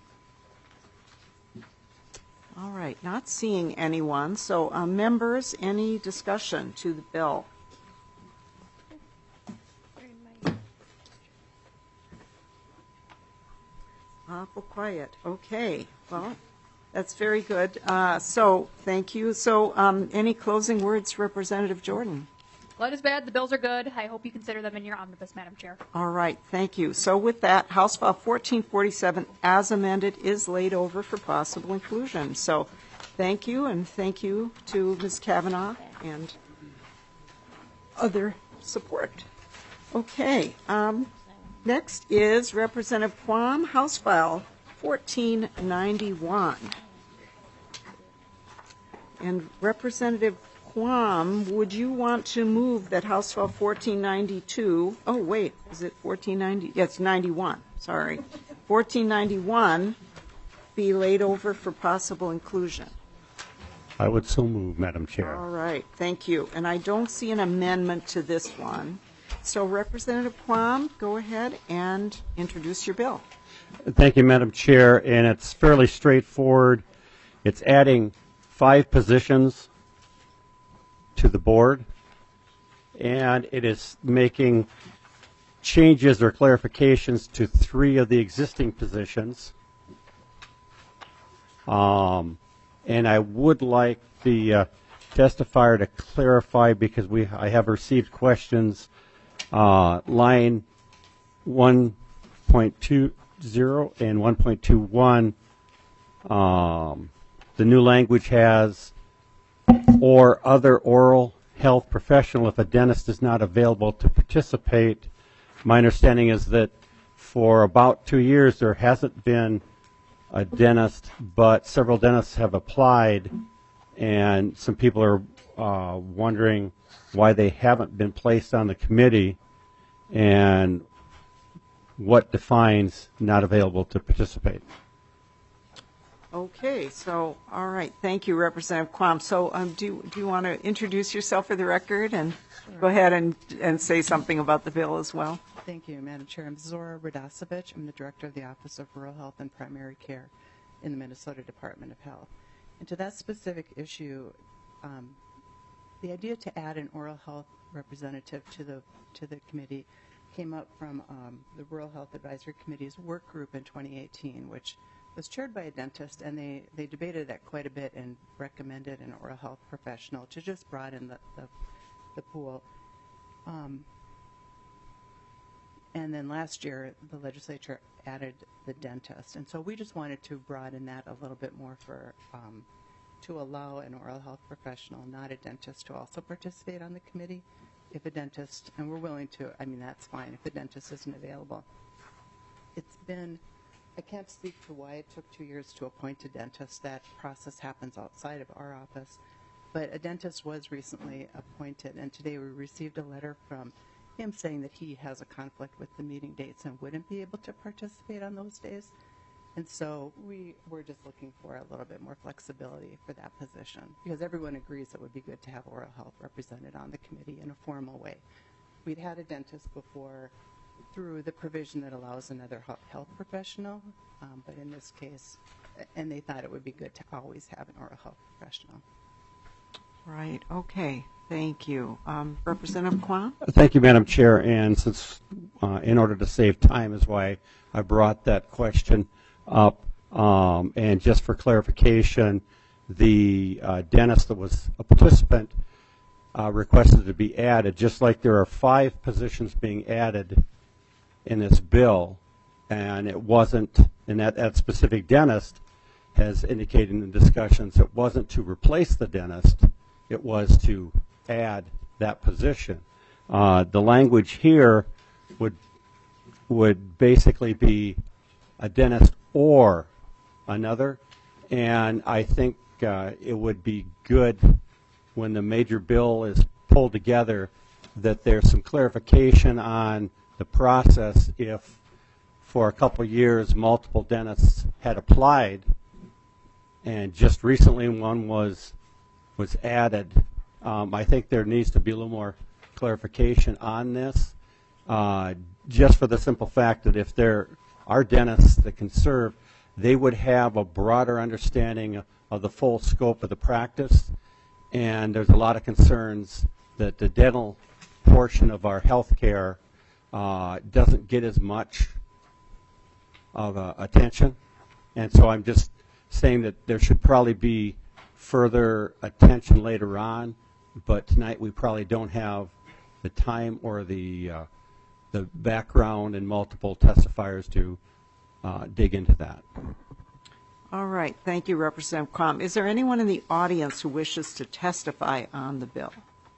All right, not seeing anyone. So uh, members, any discussion to the bill? Awful quiet. Okay, well, that's very good. Uh, so thank you. So um, any closing words, Representative Jordan? Lead is bad. The bills are good. I hope you consider them in your omnibus, Madam Chair. All right, thank you. So with that, House File fourteen forty-seven, as amended, is laid over for possible inclusion. So thank you, and thank you to Miz Kavanaugh and other support. Okay, um, next is Representative Quam, House File fourteen ninety-one. And Representative Quam, would you want to move that House File fourteen ninety-two, oh wait, is it fourteen ninety? Yes, ninety-one, sorry. fourteen ninety-one be laid over for possible inclusion? I would so move, Madam Chair. All right, thank you. And I don't see an amendment to this one. So Representative Quam, go ahead and introduce your bill. Thank you, Madam Chair, and it's fairly straightforward. It's adding five positions to the board, and it is making changes or clarifications to three of the existing positions. Um, and I would like the uh, testifier to clarify, because we I have received questions. Uh, line one point two zero and one point two one, um, the new language has or other oral health professional if a dentist is not available to participate. My understanding is that for about two years there hasn't been a dentist, but several dentists have applied, and some people are uh, wondering why they haven't been placed on the committee and what defines not available to participate. Okay, so, all right, thank you, Representative Quam. So um, do, do you want to introduce yourself for the record and go ahead and, and say something about the bill as well? Thank you, Madam Chair. I'm Zora Radosevich. I'm the Director of the Office of Rural Health and Primary Care in the Minnesota Department of Health. And to that specific issue, um, the idea to add an oral health representative to the, to the committee came up from um, the Rural Health Advisory Committee's work group in twenty eighteen, which was chaired by a dentist, and they, they debated that quite a bit and recommended an oral health professional to just broaden the, the, the pool. Um, and then last year, the legislature added the dentist, and so we just wanted to broaden that a little bit more for um, to allow an oral health professional, not a dentist, to also participate on the committee. If a dentist, and we're willing to, I mean, that's fine if the dentist isn't available. It's been, I can't speak to why it took two years to appoint a dentist. That process happens outside of our office. But a dentist was recently appointed, and today we received a letter from him saying that he has a conflict with the meeting dates and wouldn't be able to participate on those days. And so we were just looking for a little bit more flexibility for that position, because everyone agrees it would be good to have oral health represented on the committee in a formal way. We'd had a dentist before through the provision that allows another health professional, um, but in this case, and they thought it would be good to always have an oral health professional. Right, okay, thank you. Um, Representative Kwan? Thank you, Madam Chair, and since uh, in order to save time is why I brought that question up, um, and just for clarification, the uh, dentist that was a participant uh, requested to be added, just like there are five positions being added in this bill, and it wasn't, and that, that specific dentist has indicated in the discussions it wasn't to replace the dentist, it was to add that position. Uh, the language here would would basically be a dentist or another, and I think uh, it would be good when the major bill is pulled together that there's some clarification on the process if for a couple of years multiple dentists had applied and just recently one was was added. Um, I think there needs to be a little more clarification on this, uh, just for the simple fact that if there are dentists that can serve, they would have a broader understanding of the full scope of the practice, and there's a lot of concerns that the dental portion of our health care uh, doesn't get as much of uh, attention, and so I'm just saying that there should probably be further attention later on, but tonight we probably don't have the time or the uh, the background and multiple testifiers to uh, dig into that. All right, thank you, Representative Crom. Is there anyone in the audience who wishes to testify on the bill?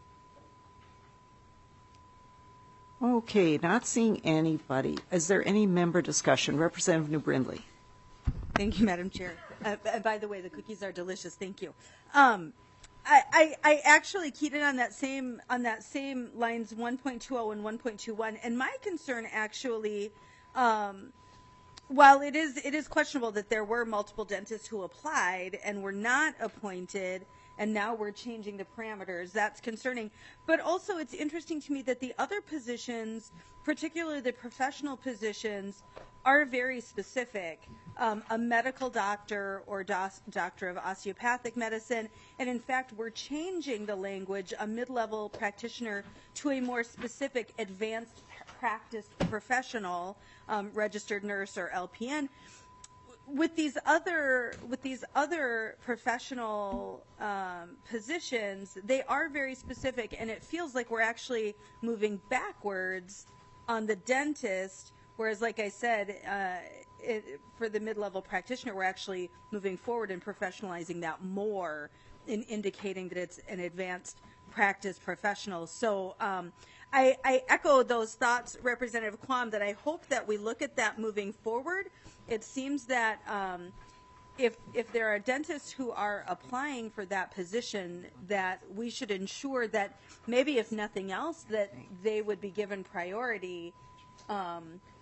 Okay, not seeing anybody. Is there any member discussion? Representative New Brindley. Thank you, Madam Chair. Uh, and by the way, the cookies are delicious. Thank you. Um, I, I, I actually keyed in on that same on that same lines one point two zero and one point two one, and my concern actually, um, while it is it is questionable that there were multiple dentists who applied and were not appointed, and now we're changing the parameters, that's concerning. But also it's interesting to me that the other positions, particularly the professional positions, are very specific. Um, a medical doctor or dos- doctor of osteopathic medicine, and in fact we're changing the language, a mid-level practitioner, to a more specific advanced practice professional, um, registered nurse or L P N. With these other with these other professional um, positions, they are very specific, and it feels like we're actually moving backwards on the dentist. Whereas, like I said, uh, it, for the mid-level practitioner, we're actually moving forward and professionalizing that more, in indicating that it's an advanced practice professional. So um, I, I echo those thoughts, Representative Quam, that I hope that we look at that moving forward. It seems that um, if if there are dentists who are applying for that position, that we should ensure that maybe if nothing else, that they would be given priority um,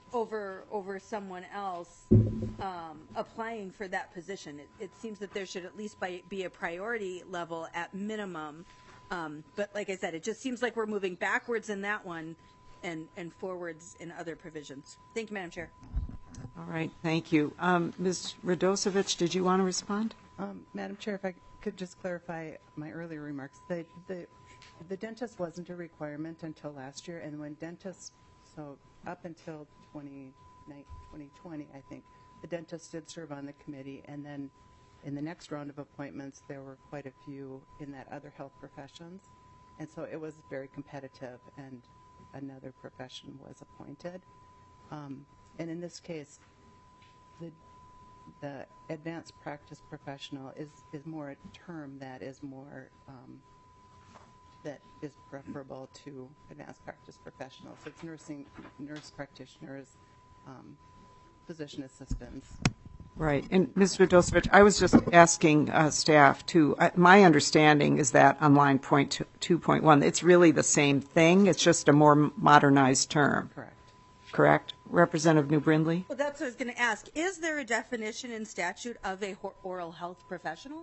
over over someone else um, applying for that position. It, it seems that there should at least by, be a priority level at minimum. Um, but like I said, it just seems like we're moving backwards in that one and, and forwards in other provisions. Thank you, Madam Chair. All right, thank you. Um, Miz Radosevich, did you want to respond? Um, Madam Chair, if I could just clarify my earlier remarks. The, the, the dentist wasn't a requirement until last year, and when dentists, so up until twenty twenty, I think, the dentists did serve on the committee, and then in the next round of appointments, there were quite a few in that other health professions, and so it was very competitive, and another profession was appointed. Um, and in this case, the the advanced practice professional is, is more a term that is more um, that is preferable to advanced practice professionals. So it's nursing, nurse practitioners, um, physician assistants. Right. And Miz Radosevich, I was just asking uh, staff to, uh, my understanding is that on line point two point one, it's really the same thing. It's just a more modernized term. Correct. Correct? Representative New Brindley? Well, that's what I was going to ask. Is there a definition in statute of a hor- oral health professional?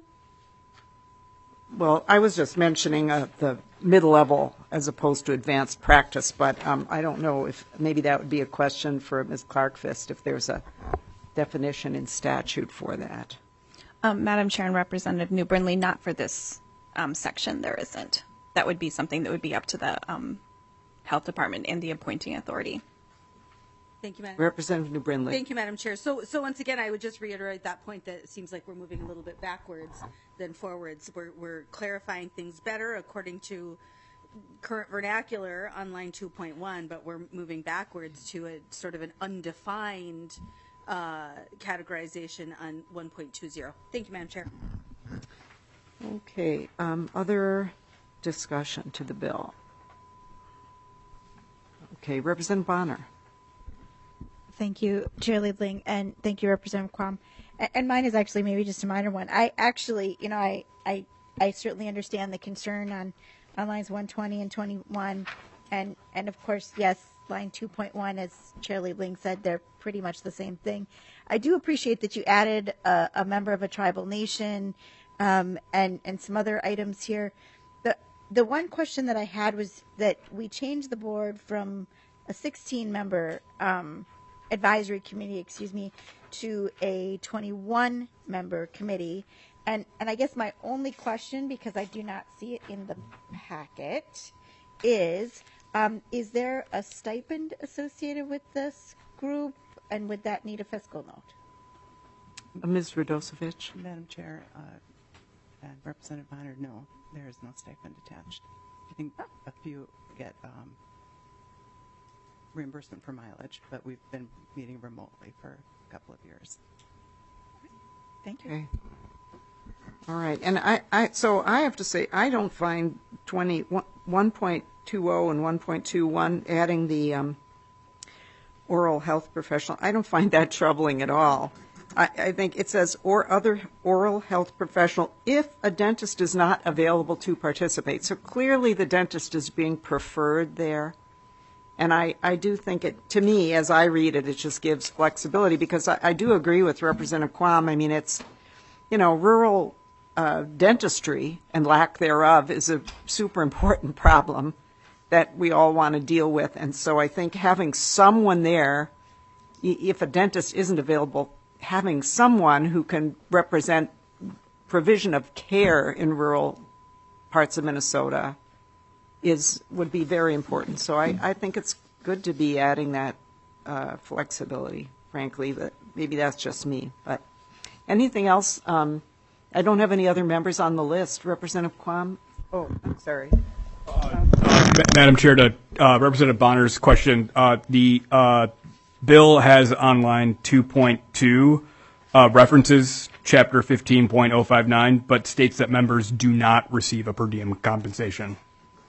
Well, I was just mentioning uh, the mid-level as opposed to advanced practice, but um, I don't know if maybe that would be a question for Miz Clark-Fist if there's a definition in statute for that. Um, Madam Chair and Representative New Brindley, not for this um, section, there isn't. That would be something that would be up to the um, Health Department and the appointing authority. Thank you, Madam. Representative New Brindley. Thank you, Madam Chair. So, so once again, I would just reiterate that point that it seems like we're moving a little bit backwards than forwards. We're, we're clarifying things better according to current vernacular on line two point one, but we're moving backwards to a sort of an undefined uh, categorization on one point two zero. Thank you, Madam Chair. Okay. Um, other discussion to the bill? Okay. Representative Bonner. Thank you, Chair Liebling, and thank you, Representative Quam. And mine is actually maybe just a minor one. I actually, you know, I, I, I certainly understand the concern on, on lines one twenty and twenty-one, and, and of course, yes, line two point one, as Chair Liebling said, they're pretty much the same thing. I do appreciate that you added a, a member of a tribal nation, um, and, and some other items here. The, the one question that I had was that we changed the board from a sixteen member, um, advisory committee, excuse me, to a twenty-one member committee. And, and I guess my only question, because I do not see it in the packet, is, um, is there a stipend associated with this group, and would that need a fiscal note? Uh, Miz Radosevich. Madam Chair, uh, and Representative Bonner, no, there is no stipend attached. I think a few get um, reimbursement for mileage, but we've been meeting remotely for a couple of years. Thank you. Okay. All right. And I, I, so I have to say, I don't find twenty, one point two zero and one point two one adding the um, oral health professional, I don't find that troubling at all. I, I think it says, or other oral health professional if a dentist is not available to participate. So clearly the dentist is being preferred there. And I, I do think it, to me, as I read it, it just gives flexibility because I, I do agree with Representative Quam. I mean, it's, you know, rural uh, dentistry and lack thereof is a super important problem that we all want to deal with. And so I think having someone there, if a dentist isn't available, having someone who can represent provision of care in rural parts of Minnesota is would be very important. So I, I think it's good to be adding that uh, flexibility, frankly, but maybe that's just me. But anything else? Um, I don't have any other members on the list. Representative Quam? Oh, I'm sorry. Uh, Madam Chair, to uh, Representative Bonner's question, uh, the uh, bill has on line two point two uh, references Chapter fifteen point oh five nine, but states that members do not receive a per diem compensation.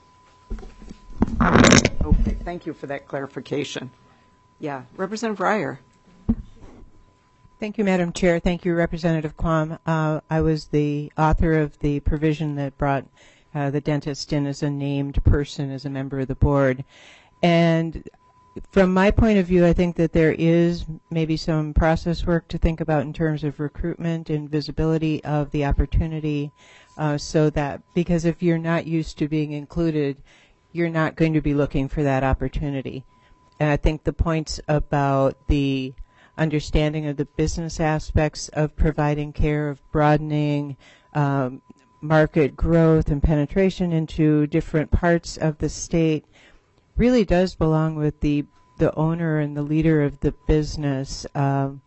Okay, thank you for that clarification. Yeah, Representative Breyer. Thank you, Madam Chair. Thank you, Representative Quam. Uh, I was the author of the provision that brought uh, the dentist in as a named person, as a member of the board. And from my point of view, I think that there is maybe some process work to think about in terms of recruitment and visibility of the opportunity, uh, so that, because if you're not used to being included, you're not going to be looking for that opportunity. And I think the points about the understanding of the business aspects of providing care, of broadening um, market growth and penetration into different parts of the state really does belong with the the owner and the leader of the business. Um,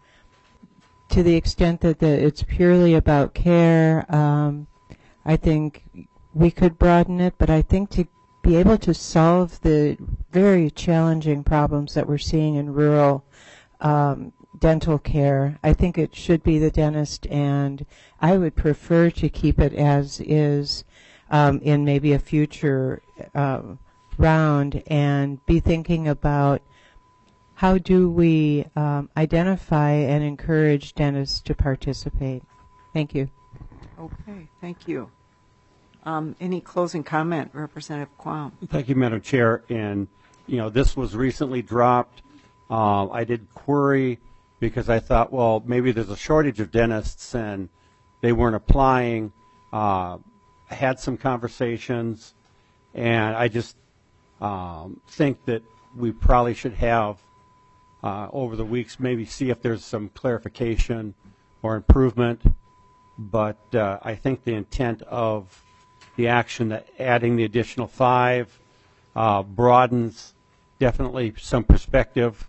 to the extent that the, it's purely about care, um, I think we could broaden it, but I think to be able to solve the very challenging problems that we're seeing in rural um, dental care, I think it should be the dentist, and I would prefer to keep it as is um, in maybe a future uh, round, and be thinking about how do we um, identify and encourage dentists to participate. Thank you. Okay, thank you. Um, any closing comment, Representative Quam? Thank you, Madam Chair. And, you know, this was recently dropped. Uh, I did query because I thought, well, maybe there's a shortage of dentists and they weren't applying. Uh, had some conversations, and I just um, think that we probably should have, uh, over the weeks, maybe see if there's some clarification or improvement. But uh, I think the intent of the action, that adding the additional five uh, broadens definitely some perspective,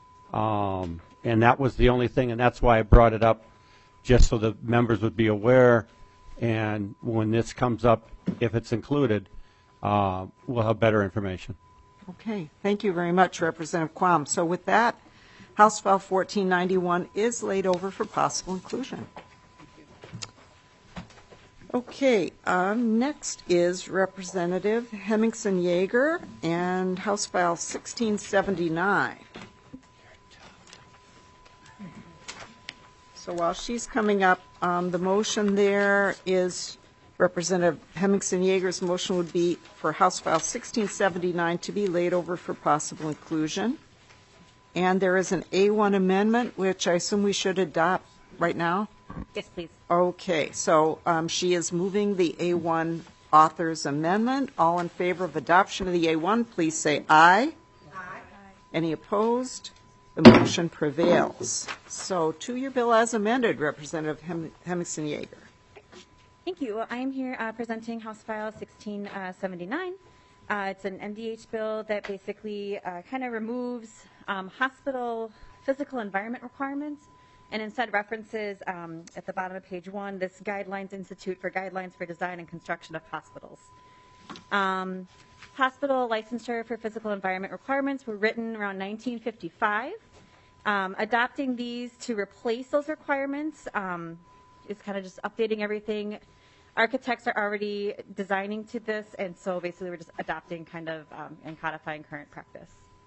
um, and that was the only thing, and that's why I brought it up, just so the members would be aware, and when this comes up, if it's included, uh, we'll have better information. Okay, thank you very much, Representative Quam. So with that, House File fourteen ninety-one is laid over for possible inclusion. Okay, um, next is Representative Hemmingson Yeager and House File sixteen seventy-nine. So while she's coming up, um, the motion there is Representative Hemmingson Yeager's motion would be for House File sixteen seventy-nine to be laid over for possible inclusion. And there is an A one amendment, which I assume we should adopt right now? Yes, please. Okay, so um, she is moving the A one author's amendment. All in favor of adoption of the A one, please say aye. Aye. Any opposed? The motion prevails. So to your bill as amended, Representative Hem- Hemmingson Yeager. Thank you. I am here uh, presenting House File sixteen seventy-nine. Uh, it's an M D H bill that basically uh, kind of removes um, hospital physical environment requirements, and instead references um, at the bottom of page one this Guidelines Institute for Guidelines for Design and Construction of Hospitals. Um, hospital licensure for physical environment requirements were written around nineteen fifty-five. Um, adopting these to replace those requirements um, is kind of just updating everything. Architects are already designing to this, and so basically we're just adopting kind of um, and codifying current practice.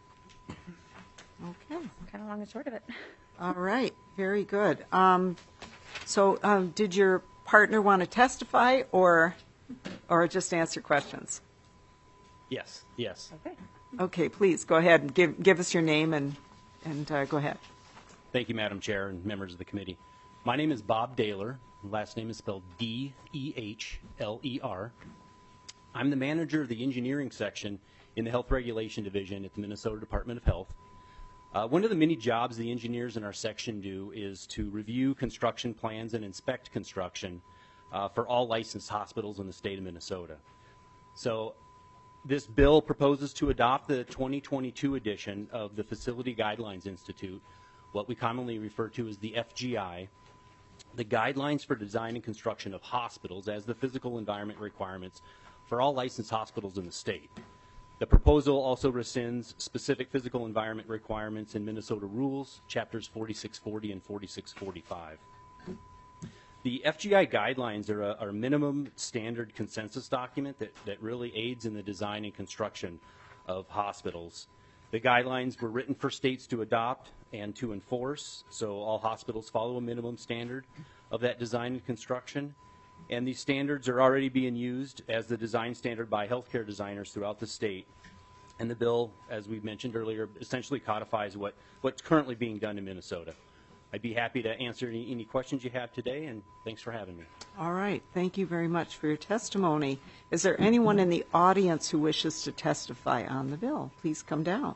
Okay. Kind of long and short of it. All right, very good. Um, so um, did your partner want to testify or, or just answer questions? Yes, yes. Okay. Okay, please, go ahead and give, give us your name and, and uh, go ahead. Thank you, Madam Chair and members of the committee. My name is Bob Dahler. Last name is spelled D E H L E R. I'm the manager of the engineering section in the Health Regulation Division at the Minnesota Department of Health. Uh, one of the many jobs the engineers in our section do is to review construction plans and inspect construction uh, for all licensed hospitals in the state of Minnesota. So this bill proposes to adopt the twenty twenty-two edition of the Facility Guidelines Institute, what we commonly refer to as the F G I, the Guidelines for Design and Construction of Hospitals as the physical environment requirements for all licensed hospitals in the state. The proposal also rescinds specific physical environment requirements in Minnesota rules, chapters forty-six forty and forty-six forty-five. The F G I guidelines are a, are a minimum standard consensus document that, that really aids in the design and construction of hospitals. The guidelines were written for states to adopt and to enforce, so all hospitals follow a minimum standard of that design and construction. And these standards are already being used as the design standard by healthcare designers throughout the state. And the bill, as we mentioned earlier, essentially codifies what, what's currently being done in Minnesota. I'd be happy to answer any, any questions you have today, and thanks for having me. All right. Thank you very much for your testimony. Is there anyone in the audience who wishes to testify on the bill? Please come down.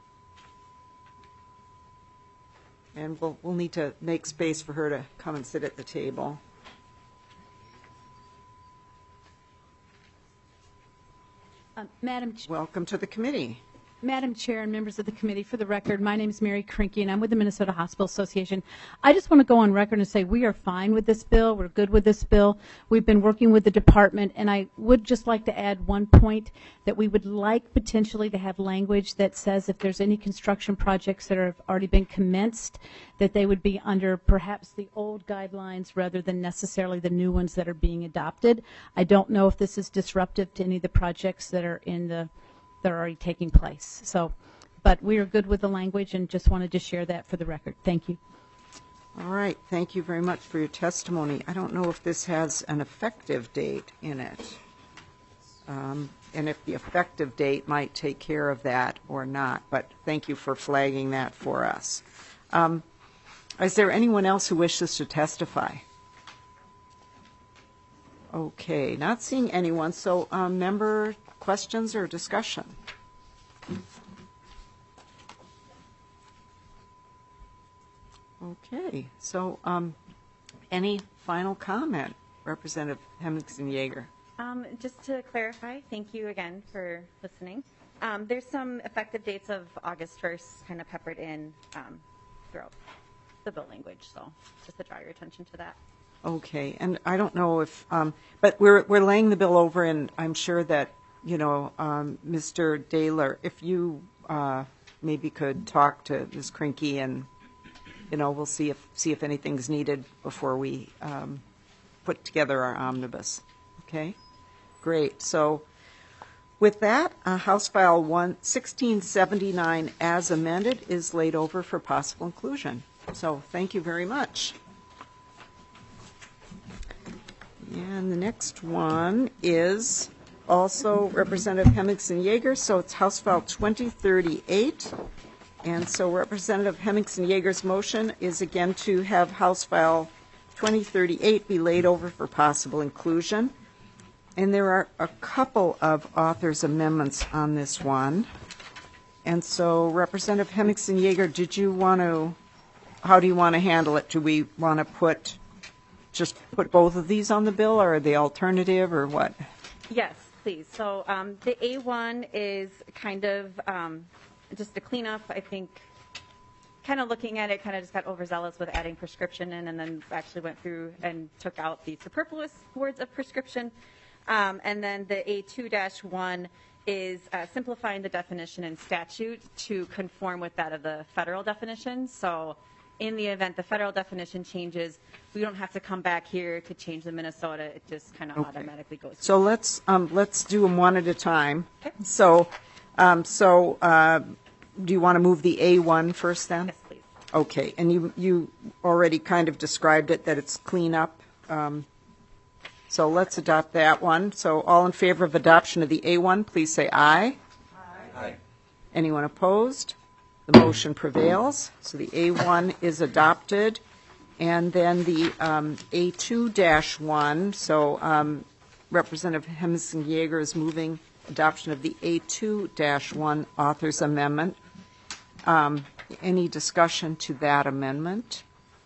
And we'll, we'll need to make space for her to come and sit at the table. Uh, Madam Ch- Welcome to the committee. Madam Chair and members of the committee, for the record, my name is Mary Krinky, and I'm with the Minnesota Hospital Association. I just want to go on record and say we are fine with this bill. We're good with this bill. We've been working with the department, and I would just like to add one point that we would like potentially to have language that says if there's any construction projects that have already been commenced, that they would be under perhaps the old guidelines rather than necessarily the new ones that are being adopted. I don't know if this is disruptive to any of the projects that are in the that are already taking place. So, but we are good with the language and just wanted to share that for the record. Thank you. All right. Thank you very much for your testimony. I don't know if this has an effective date in it, um, and if the effective date might take care of that or not, but thank you for flagging that for us. Um, is there anyone else who wishes to testify? Okay, not seeing anyone. So, um, member questions or discussion? Okay, so um, any final comment, Representative Hemmingsen-Yager? Um, just to clarify, thank you again for listening. Um, there's some effective dates of August first kind of peppered in um, throughout the bill language, so just to draw your attention to that. Okay, and I don't know if, um, but we're we're laying the bill over, and I'm sure that, you know, um, Mister Daylor, if you uh, maybe could talk to Miz Krinky, and, you know, we'll see if see if anything's needed before we um, put together our omnibus. Okay, great. So with that, uh, House File one sixteen seventy-nine as amended is laid over for possible inclusion. So thank you very much. And the next one is also Representative Hemmingsen-Yager, so it's House File twenty thirty-eight. And so Representative Hemmingsen-Yager's motion is again to have House File twenty thirty-eight be laid over for possible inclusion. And there are a couple of authors' amendments on this one. And so Representative Hemmingsen-Yager, did you want to, how do you want to handle it? Do we want to put, just put both of these on the bill, or are they alternative, or what? Yes, please. So um, the A one is kind of um, just a cleanup. I think kind of looking at it, kind of just got overzealous with adding prescription in, and then actually went through and took out the superfluous words of prescription. Um, and then the A two dash one is uh, simplifying the definition in statute to conform with that of the federal definition. So in the event the federal definition changes, we don't have to come back here to change the Minnesota. It just kind of Okay. automatically goes. So let's um, let's do them one at a time. Okay. So, um, so uh, do you want to move the A one first then? Yes, please. Okay, and you you already kind of described it, that it's cleanup. Um, so let's adopt that one. So all in favor of adoption of the A one, please say aye. Aye. Anyone opposed? The motion prevails. So the A one is adopted. And then the um, A two dash one, so um, Representative Hemmingsen-Yager is moving adoption of the A two dash one author's amendment. Um, any discussion to that amendment?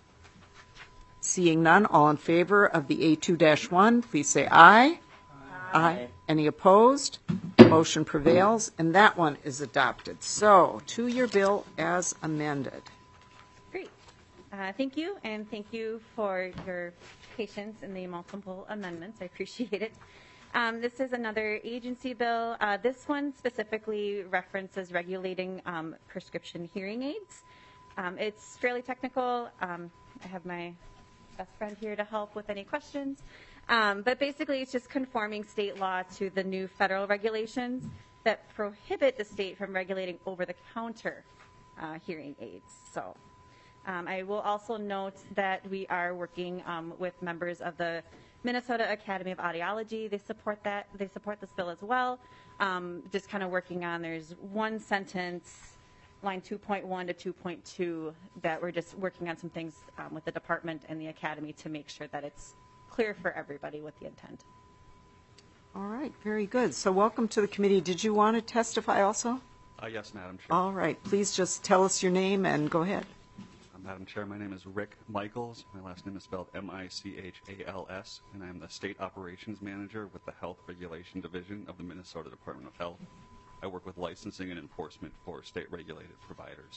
Seeing none, all in favor of the A two dash one, please say aye. Aye. Aye. Any opposed? Motion prevails, and that one is adopted. So, to your bill as amended. Great. Uh, thank you, and thank you for your patience in the multiple amendments. I appreciate it. Um, this is another agency bill. Uh, this one specifically references regulating um, prescription hearing aids. Um, it's fairly technical. Um, I have my best friend here to help with any questions. Um, but basically, it's just conforming state law to the new federal regulations that prohibit the state from regulating over-the-counter uh, hearing aids. So um, I will also note that we are working um, with members of the Minnesota Academy of Audiology, they support that. They support this bill as well. Um, just kind of working on, there's one sentence, line two point one to two point two, that we're just working on some things um, with the department and the academy to make sure that it's clear for everybody what the intent. All right, very good. So welcome to the committee. Did you want to testify also? Uh, yes, Madam Chair. All right, please just tell us your name and go ahead. Uh, Madam Chair, my name is Rick Michaels. My last name is spelled M I C H A L S, and I am the State Operations Manager with the Health Regulation Division of the Minnesota Department of Health. I work with licensing and enforcement for state-regulated providers.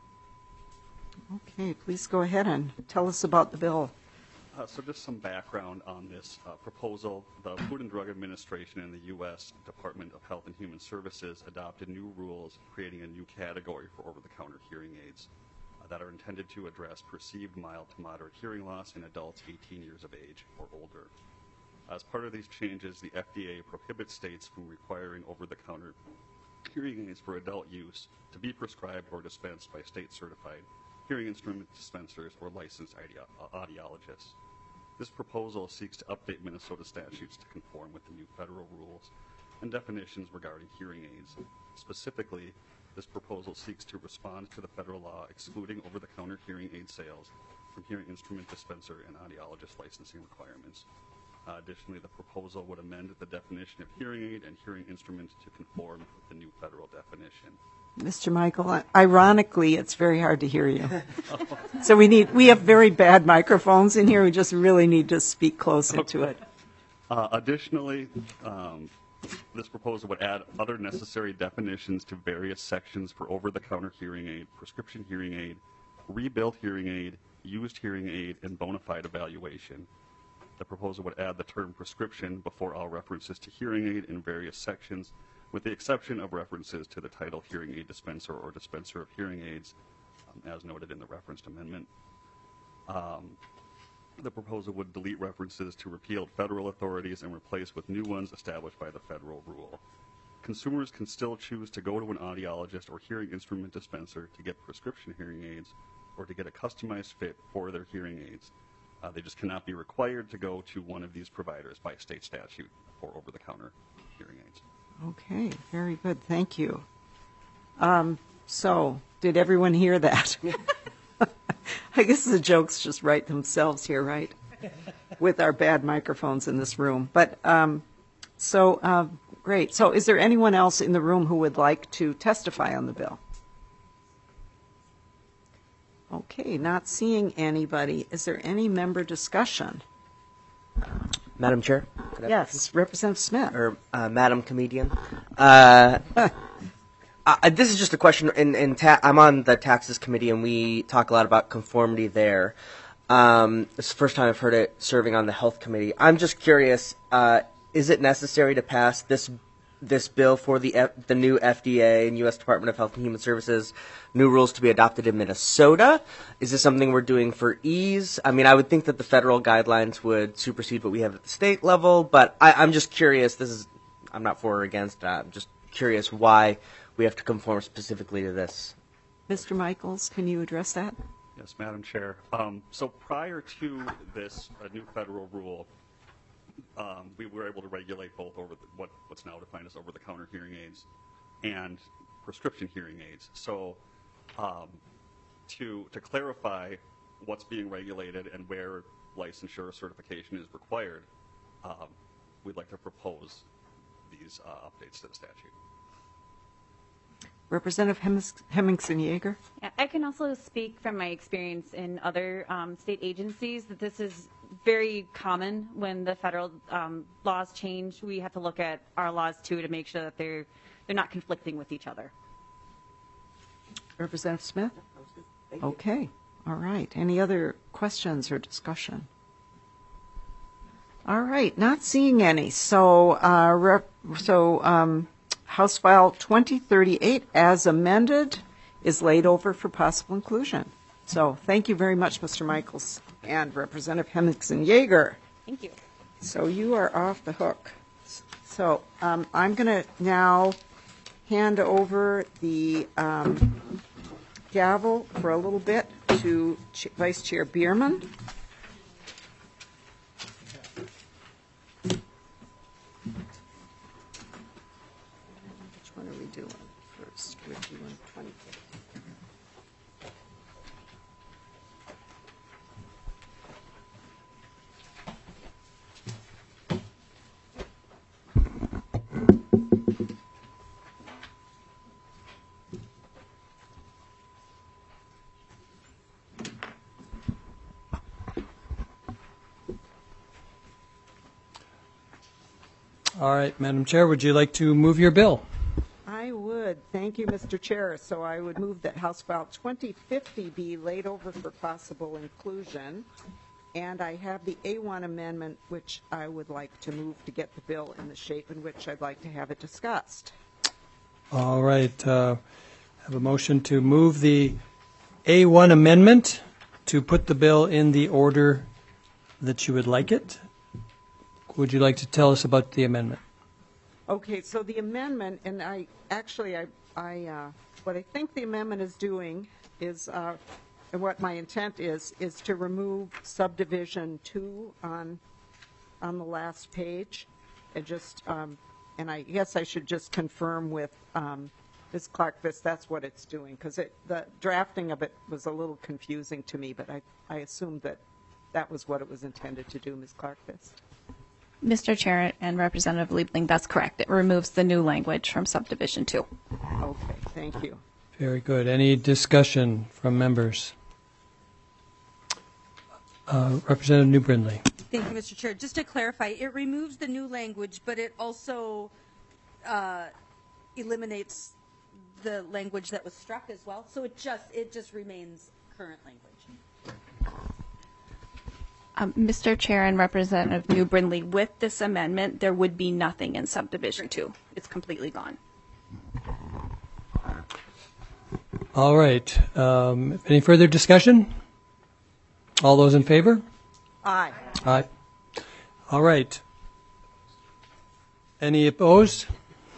Okay, please go ahead and tell us about the bill. Uh, so just some background on this uh, proposal. The Food and Drug Administration in the U S Department of Health and Human Services adopted new rules creating a new category for over-the-counter hearing aids uh, that are intended to address perceived mild to moderate hearing loss in adults eighteen years of age or older. As part of these changes, the F D A prohibits states from requiring over-the-counter hearing aids for adult use to be prescribed or dispensed by state-certified hearing instrument dispensers or licensed audiologists. This proposal seeks to update Minnesota statutes to conform with the new federal rules and definitions regarding hearing aids. Specifically, this proposal seeks to respond to the federal law excluding over-the-counter hearing aid sales from hearing instrument dispenser and audiologist licensing requirements. Uh, additionally, the proposal would amend the definition of hearing aid and hearing instrument to conform with the new federal definition. Mister Michael, ironically, it's very hard to hear you. So we need, we have very bad microphones in here. We just really need to speak closer Okay. to it. Uh, additionally, um, this proposal would add other necessary definitions to various sections for over-the-counter hearing aid, prescription hearing aid, rebuilt hearing aid, used hearing aid, and bona fide evaluation. The proposal would add the term prescription before all references to hearing aid in various sections, with the exception of references to the title hearing aid dispenser or dispenser of hearing aids, um, as noted in the referenced amendment. Um, the proposal would delete references to repealed federal authorities and replace with new ones established by the federal rule. Consumers can still choose to go to an audiologist or hearing instrument dispenser to get prescription hearing aids or to get a customized fit for their hearing aids. Uh, they just cannot be required to go to one of these providers by state statute for over-the-counter hearing aids. Okay, very good. Thank you. Um, so, did everyone hear that? I guess the jokes just write themselves here, right? With our bad microphones in this room. But, um, so, uh, great. So, is there anyone else in the room who would like to testify on the bill? Okay, not seeing anybody. Is there any member discussion? Madam Chair? could I- Yes, Representative Smith. Or uh, Madam Comedian. Uh, uh, this is just a question. In, in ta- I'm on the Taxes Committee, and we talk a lot about conformity there. Um, it's the first time I've heard it serving on the Health Committee. I'm just curious, uh, is it necessary to pass this this bill for the F- the new F D A and U S Department of Health and Human Services new rules to be adopted in Minnesota? Is this something we're doing for ease? I mean, I would think that the federal guidelines would supersede what we have at the state level, but I, I'm just curious. This is, I'm not for or against. Uh, I'm just curious why we have to conform specifically to this. Mister Michaels, can you address that? Yes, Madam Chair. Um, so prior to this uh, new federal rule, um, we were able to regulate both over the, what, what's now defined as over-the-counter hearing aids and prescription hearing aids. So um, to, to clarify what's being regulated and where licensure or certification is required, um, we'd like to propose these uh, updates to the statute. Representative Hemis- Hemmingson-Yager? Yeah, I can also speak from my experience in other um, state agencies that this is very common when the federal um, laws change. We have to look at our laws too to make sure that they're they're not conflicting with each other. Representative Smith? Okay, all right. Any other questions or discussion? All right, not seeing any. So, uh, rep- so um, House File twenty thirty-eight, as amended, is laid over for possible inclusion. So, thank you very much, Mister Michaels and Representative Hemmingson-Yager. Thank you. So you are off the hook. So um, I'm going to now hand over the um, gavel for a little bit to Ch- Vice Chair Bierman. All right, Madam Chair, would you like to move your bill? I would. Thank you, Mister Chair. So I would move that House File twenty fifty be laid over for possible inclusion. And I have the A one amendment, which I would like to move to get the bill in the shape in which I'd like to have it discussed. All right, uh, have a motion to move the A one amendment to put the bill in the order that you would like it. Would you like to tell us about the amendment? Okay, so the amendment, and I actually, I, I, uh, what I think the amendment is doing is, uh, and what my intent is, is to remove subdivision two on, on the last page, and just, um, and I guess I should just confirm with um, Miz Clark-Fiss that's what it's doing, because the drafting of it was a little confusing to me, but I, I assumed that that was what it was intended to do, Miz Clark-Fiss. Mister Chair and Representative Liebling, that's correct. It removes the new language from subdivision two. Okay, thank you. Very good. Any discussion from members? Uh, Representative New Brindley. Thank you, Mister Chair. Just to clarify, it removes the new language, but it also uh, eliminates the language that was struck as well. So it just it just remains current language. Um, Mister Chair and Representative New Brindley, with this amendment, there would be nothing in subdivision two. It's completely gone. All right. Um, any further discussion? All those in favor? Aye. Aye. All right. Any opposed?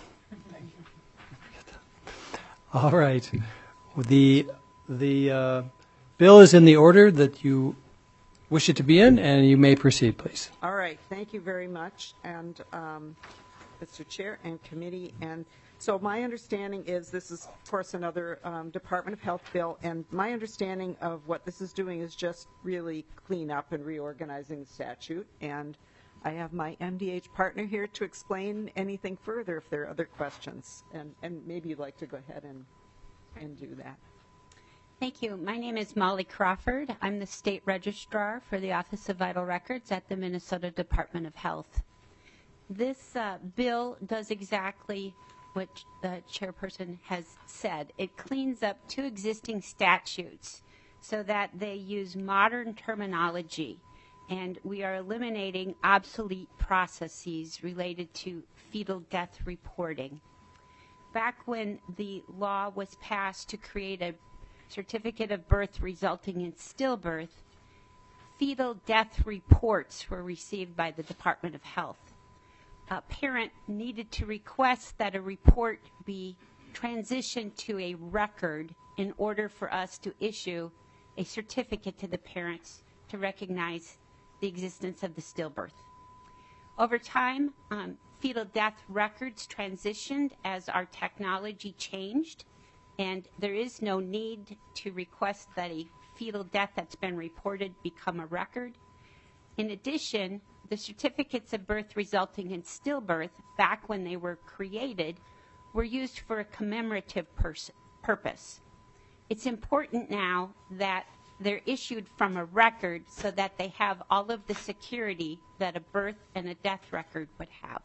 All right. The the uh, bill is in the order that you wish it to be in, and you may proceed, please. All right, thank you very much, and um, Mister Chair and committee. And so my understanding is this is, of course, another um, Department of Health bill, and my understanding of what this is doing is just really clean up and reorganizing the statute. And I have my M D H partner here to explain anything further if there are other questions, and, and maybe you'd like to go ahead and, and do that. Thank you. My name is Molly Crawford. I'm the State Registrar for the Office of Vital Records at the Minnesota Department of Health. This uh, bill does exactly what the chairperson has said. It cleans up two existing statutes so that they use modern terminology, and we are eliminating obsolete processes related to fetal death reporting. Back when the law was passed to create a certificate of birth resulting in stillbirth, fetal death reports were received by the Department of Health. A parent needed to request that a report be transitioned to a record in order for us to issue a certificate to the parents to recognize the existence of the stillbirth. Over time, um, fetal death records transitioned as our technology changed, and there is no need to request that a fetal death that's been reported become a record. In addition, the certificates of birth resulting in stillbirth, back when they were created, were used for a commemorative pers- purpose. It's important now that they're issued from a record so that they have all of the security that a birth and a death record would have.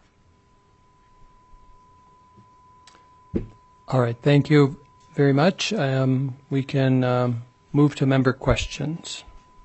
All right, thank you very much. Um, we can um, move to member questions.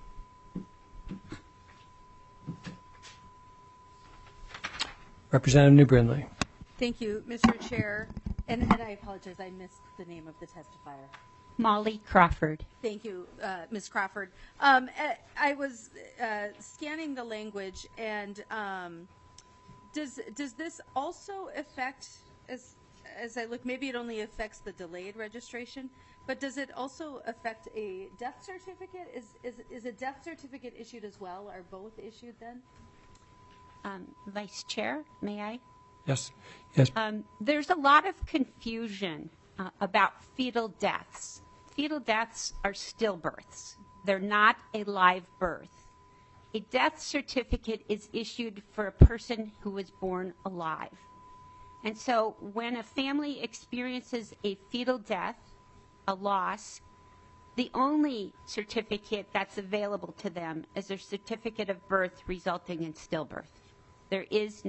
Representative New Brindley. Thank you, Mister Chair. And, and I apologize, I missed the name of the testifier. Molly Crawford. Thank you, uh, Miz Crawford. Um, I was uh, scanning the language, and um, does does this also affect, as as I look, maybe it only affects the delayed registration, but does it also affect a death certificate? Is is is a death certificate issued as well? Are both issued then? Um, Vice Chair, may I? Yes. Yes. Um, there's a lot of confusion uh, about fetal deaths. Fetal deaths are stillbirths. They're not a live birth. A death certificate is issued for a person who was born alive. And so when a family experiences a fetal death, a loss, the only certificate that's available to them is a certificate of birth resulting in stillbirth. There is no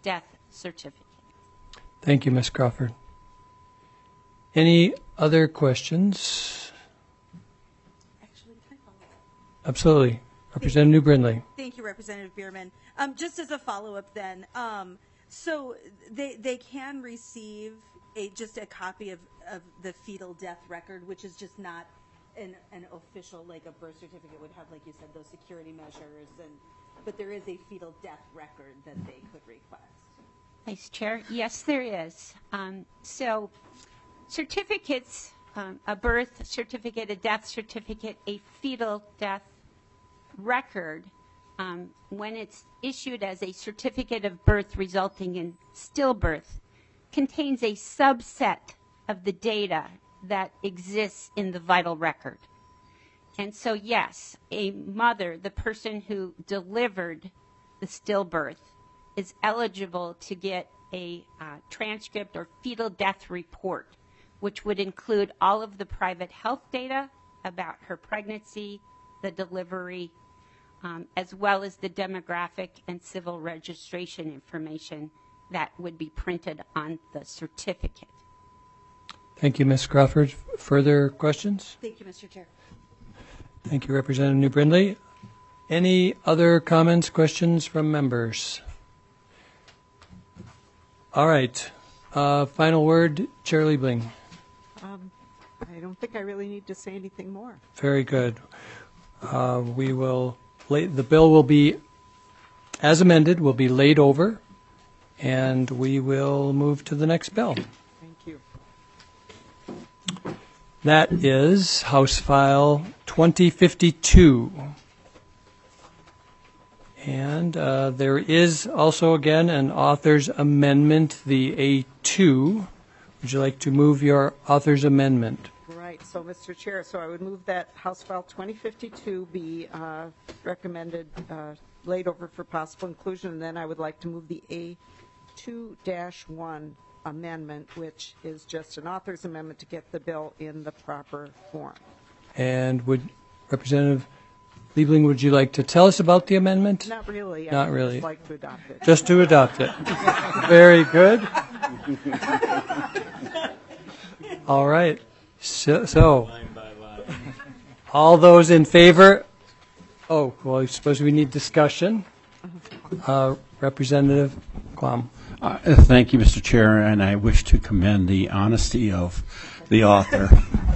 death certificate. Thank you, Miz Crawford. Any other questions? Actually, can I follow up? Absolutely. Representative New Brindley. Thank you, Representative Bierman. Um, just as a follow-up then, um, so they, they can receive a, just a copy of, of the fetal death record, which is just not an, an official, like a birth certificate would have, like you said, those security measures, and but there is a fetal death record that they could request. Vice Chair, yes, there is. Um, so certificates, um, a birth certificate, a death certificate, a fetal death record, um, when it's issued as a certificate of birth resulting in stillbirth, contains a subset of the data that exists in the vital record. And so, yes, a mother, the person who delivered the stillbirth, is eligible to get a uh, transcript or fetal death report, which would include all of the private health data about her pregnancy, the delivery, um, as well as the demographic and civil registration information that would be printed on the certificate. Thank you, Miz Crawford. Further questions? Thank you, Mister Chair. Thank you, Representative New Brindley. Any other comments, questions from members? All right. Uh, final word, Chair Liebling. Um, I don't think I really need to say anything more. Very good. Uh, we will lay, the bill will be, as amended, will be laid over, and we will move to the next bill. Thank you. That is House File twenty fifty-two. And uh, there is also, again, an author's amendment, the A two. Would you like to move your author's amendment? Right. So, Mister Chair, so I would move that House File twenty fifty-two be uh, recommended, uh, laid over for possible inclusion, and then I would like to move the A two dash one amendment, which is just an author's amendment to get the bill in the proper form. And would Representative Liebling, would you like to tell us about the amendment? Not really. Not I would really. Just like to adopt it. Just to adopt it. Very good. All right. So, so all those in favor? Oh, well, I suppose we need discussion. Uh, Representative Quam. Uh, thank you, Mister Chair, and I wish to commend the honesty of the author.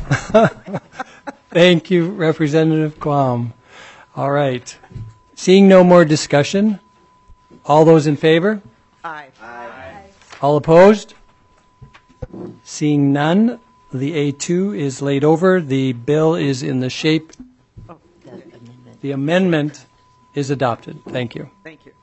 Thank you, Representative Quam. All right. Seeing no more discussion, all those in favor? Aye. Aye. All opposed? Seeing none, the A two is laid over. The bill is in the shape. The amendment is adopted. Thank you. Thank you.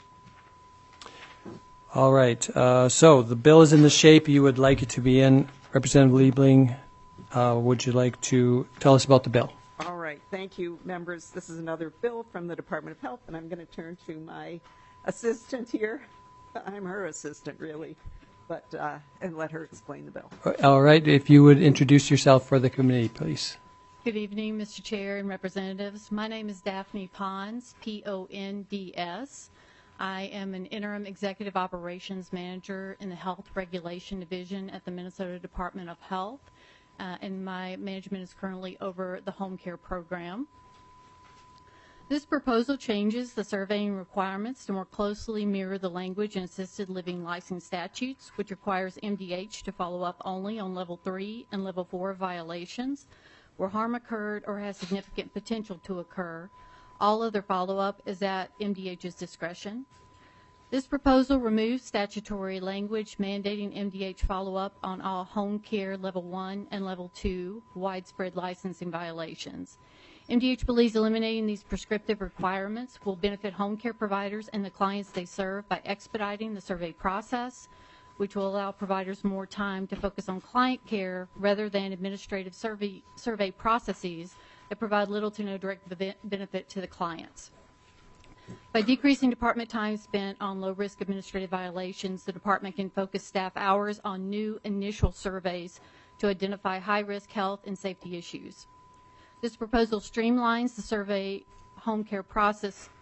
All right. Uh, so the bill is in the shape you would like it to be in. Representative Liebling, uh, would you like to tell us about the bill? All right. Thank you, members. This is another bill from the Department of Health, and I'm going to turn to my assistant here. I'm her assistant, really, but uh, and let her explain the bill. All right. If you would introduce yourself for the committee, please. Good evening, Mister Chair and representatives. My name is Daphne Ponds, P O N D S. I am an interim executive operations manager in the Health Regulation Division at the Minnesota Department of Health, uh, and my management is currently over the home care program. This proposal changes the surveying requirements to more closely mirror the language in assisted living license statutes, which requires M D H to follow up only on level three and level four violations where harm occurred or has significant potential to occur. All other follow-up is at M D H's discretion. This proposal removes statutory language mandating M D H follow-up on all home care level one and level two widespread licensing violations. M D H believes eliminating these prescriptive requirements will benefit home care providers and the clients they serve by expediting the survey process, which will allow providers more time to focus on client care rather than administrative survey, survey processes that provide little to no direct benefit to the clients. By decreasing department time spent on low-risk administrative violations, the department can focus staff hours on new initial surveys to identify high-risk health and safety issues. This proposal streamlines the survey home care process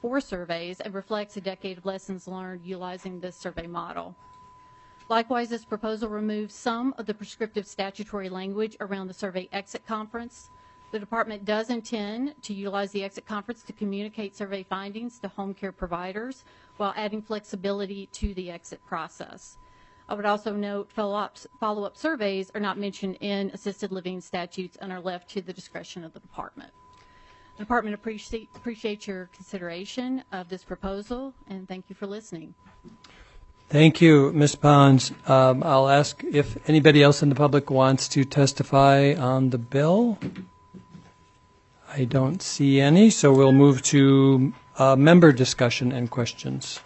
for surveys and reflects a decade of lessons learned utilizing this survey model. Likewise, this proposal removes some of the prescriptive statutory language around the survey exit conference. The department does intend to utilize the exit conference to communicate survey findings to home care providers while adding flexibility to the exit process. I would also note follow-up follow-up surveys are not mentioned in assisted living statutes and are left to the discretion of the department. The department appreciate, appreciates your consideration of this proposal, and thank you for listening. Thank you, Miz Pons. Um, I'll ask if anybody else in the public wants to testify on the bill. I don't see any, so we'll move to uh, member discussion and questions.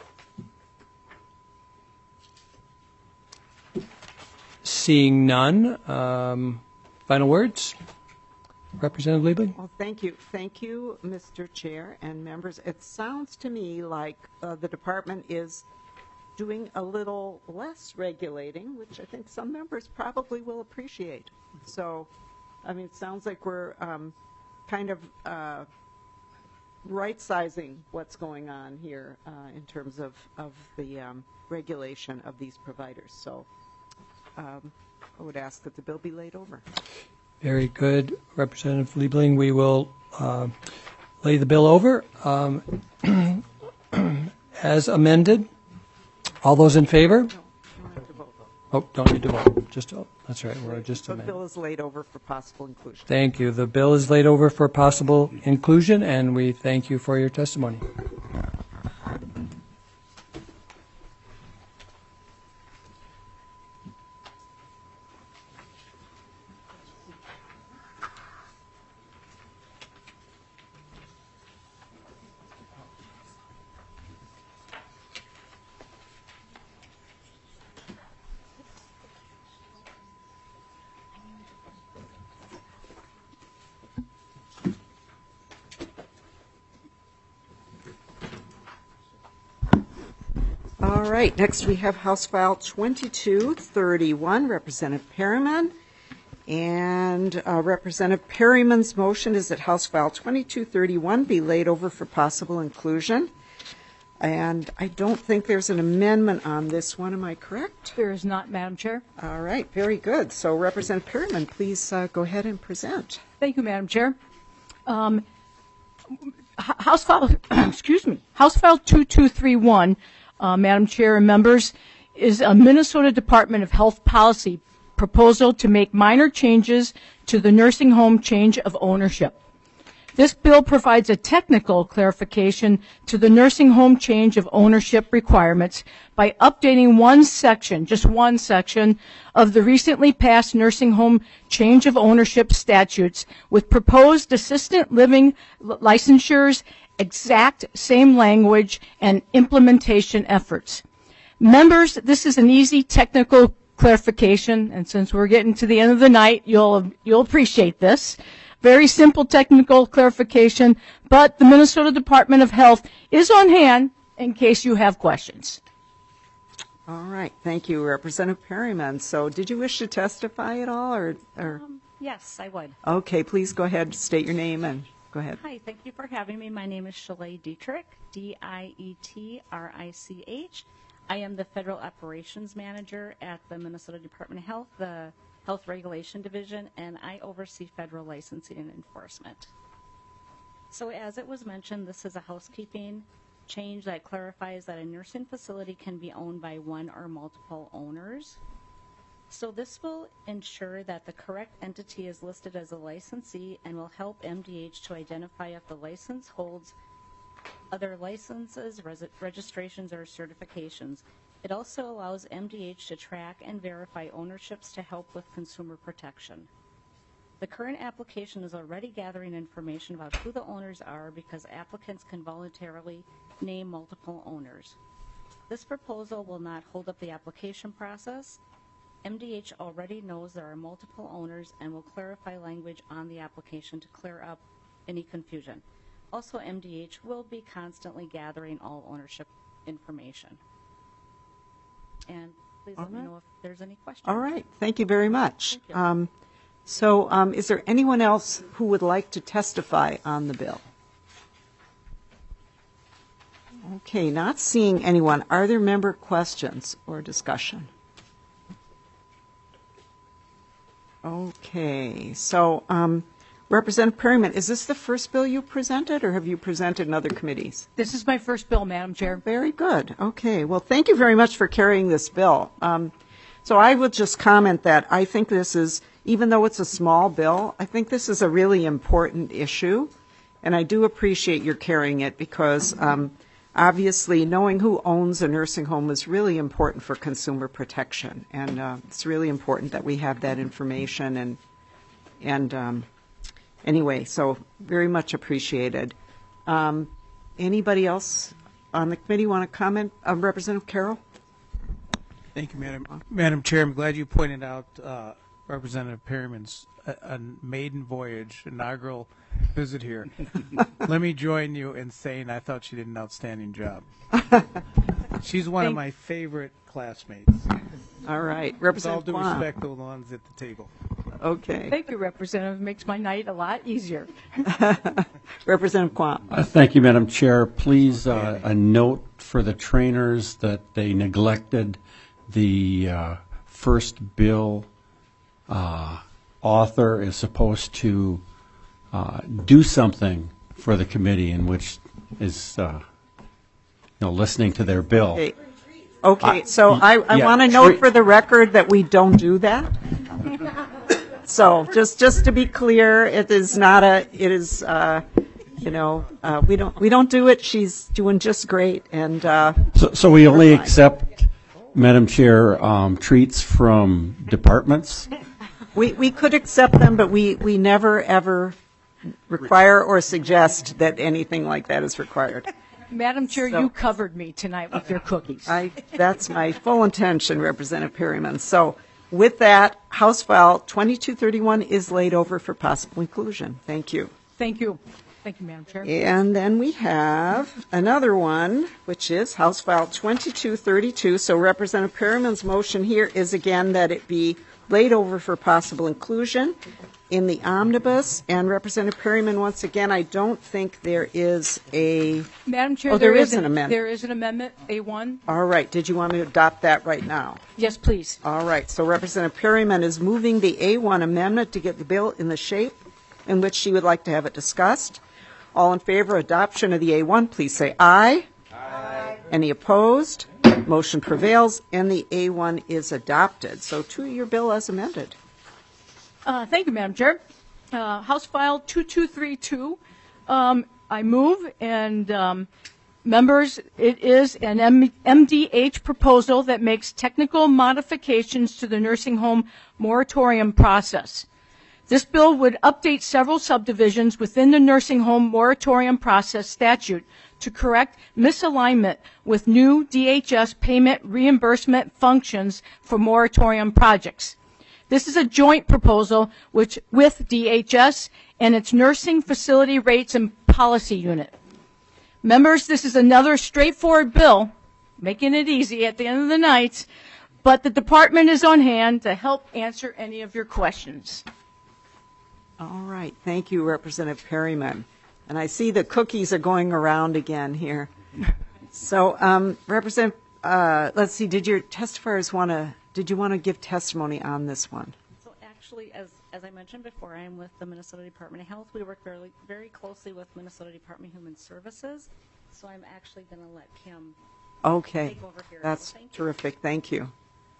Seeing none, um, final words? Representative Liebling? Well, thank you. Thank you, Mister Chair and members. It sounds to me like uh, the department is doing a little less regulating, which I think some members probably will appreciate. So, I mean, it sounds like we're um, kind of uh, right-sizing what's going on here uh, in terms of, of the um, regulation of these providers. So um, I would ask that the bill be laid over. Very good, Representative Liebling. We will uh, lay the bill over um, as amended. All those in favor? Oh, don't need to vote. Just oh, that's right. We're just The amending. bill is laid over for possible inclusion. Thank you. The bill is laid over for possible inclusion, and we thank you for your testimony. All right, next we have House File twenty-two thirty-one, Representative Perryman. And uh, Representative Perryman's motion is that House File twenty-two thirty-one be laid over for possible inclusion. And I don't think there's an amendment on this one, am I correct? There is not, Madam Chair. All right, very good. So Representative Perryman, please uh, go ahead and present. Thank you, Madam Chair. Um, House File, excuse me, House File twenty-two thirty-one, uh, Madam Chair and members, is a Minnesota Department of Health policy proposal to make minor changes to the nursing home change of ownership. This bill provides a technical clarification to the nursing home change of ownership requirements by updating one section, just one section, of the recently passed nursing home change of ownership statutes with proposed assisted living licensures, exact same language, and implementation efforts. Members, this is an easy technical clarification, and since we're getting to the end of the night, you'll you'll appreciate this. Very simple technical clarification, but the Minnesota Department of Health is on hand in case you have questions. All right, thank you, Representative Perryman. So did you wish to testify at all, or? or? Um, yes, I would. Okay, please go ahead, state your name and go ahead. Hi, thank you for having me. My name is Shalay Dietrich, D I E T R I C H. I am the Federal Operations Manager at the Minnesota Department of Health, the Health Regulation Division, and I oversee federal licensing and enforcement. So as it was mentioned, this is a housekeeping change that clarifies that a nursing facility can be owned by one or multiple owners. So this will ensure that the correct entity is listed as a licensee and will help M D H to identify if the license holds other licenses, res- registrations, or certifications. It also allows M D H to track and verify ownerships to help with consumer protection. The current application is already gathering information about who the owners are because applicants can voluntarily name multiple owners. This proposal will not hold up the application process. M D H already knows there are multiple owners and will clarify language on the application to clear up any confusion. Also, M D H will be constantly gathering all ownership information. And please All let right. me know if there's any questions. All right, thank you very much. Thank you. Um, so um, is there anyone else who would like to testify on the bill? Okay, not seeing anyone. Are there member questions or discussion? Okay, so um, Representative Perryman, is this the first bill you presented, or have you presented in other committees? This is my first bill, Madam Chair. Very good. Okay, well, thank you very much for carrying this bill. Um, so I would just comment that I think this is, even though it's a small bill, I think this is a really important issue, and I do appreciate your carrying it because um, obviously knowing who owns a nursing home is really important for consumer protection, and uh, it's really important that we have that information. And and um, anyway, so very much appreciated. Um, anybody else on the committee want to comment? Uh, Representative Carroll? Thank you, Madam Madam Chair. I'm glad you pointed out uh, Representative Perryman's a, a maiden voyage, inaugural visit here. Let me join you in saying I thought she did an outstanding job. She's one Thank of my favorite classmates. All right, With all Representative due Guam. respect to the ones at the table. Okay. Thank you, Representative. Makes my night a lot easier. Representative Quam. Uh, Thank you, Madam Chair. Please, uh, a note for the trainers that they neglected the uh, first bill uh, author is supposed to uh, do something for the committee, in which is, uh, you know, listening to their bill. Okay, okay. so I, I yeah, want to note tre- for the record that we don't do that. So just just to be clear, it is not a. It is, uh, you know, uh, we don't we don't do it. She's doing just great, and uh, So, so we only we're fine. accept, Madam Chair, um, treats from departments? We we could accept them, but we we never ever require or suggest that anything like that is required. Madam Chair, So- you covered me tonight with your cookies. I, that's my full intention, Representative Perryman. So with that, House File twenty-two thirty-one is laid over for possible inclusion. Thank you. Thank you. Thank you, Madam Chair. And then we have another one, which is House File twenty-two thirty-two. So Representative Perryman's motion here is again that it be laid over for possible inclusion in the omnibus. And Representative Perryman, once again, I don't think there is a. Madam Chair, Oh, there is an an amendment. There is an amendment, A one. All right. Did you want me to adopt that right now? Yes, please. All right. So Representative Perryman is moving the A one amendment to get the bill in the shape in which she would like to have it discussed. All in favor of adoption of the A one, please say aye. Aye. Any opposed? Motion prevails, and the A one is adopted. So to your bill as amended. Uh, thank you, Madam Chair. Uh, House File two two three two. Um, I move, and um, members, it is an M- MDH proposal that makes technical modifications to the nursing home moratorium process. This bill would update several subdivisions within the nursing home moratorium process statute to correct misalignment with new D H S payment reimbursement functions for moratorium projects. This is a joint proposal which, with D H S and its Nursing Facility Rates and Policy Unit. Members, this is another straightforward bill, making it easy at the end of the night, but the department is on hand to help answer any of your questions. All right. Thank you, Representative Perryman. And I see the cookies are going around again here. So, um, Representative, uh, let's see, did your testifiers want to, did you want to give testimony on this one? So actually, as, as I mentioned before, I am with the Minnesota Department of Health. We work very, very closely with Minnesota Department of Human Services. So I'm actually going to let Kim Okay. take over here. That's So thank you. terrific. Thank you.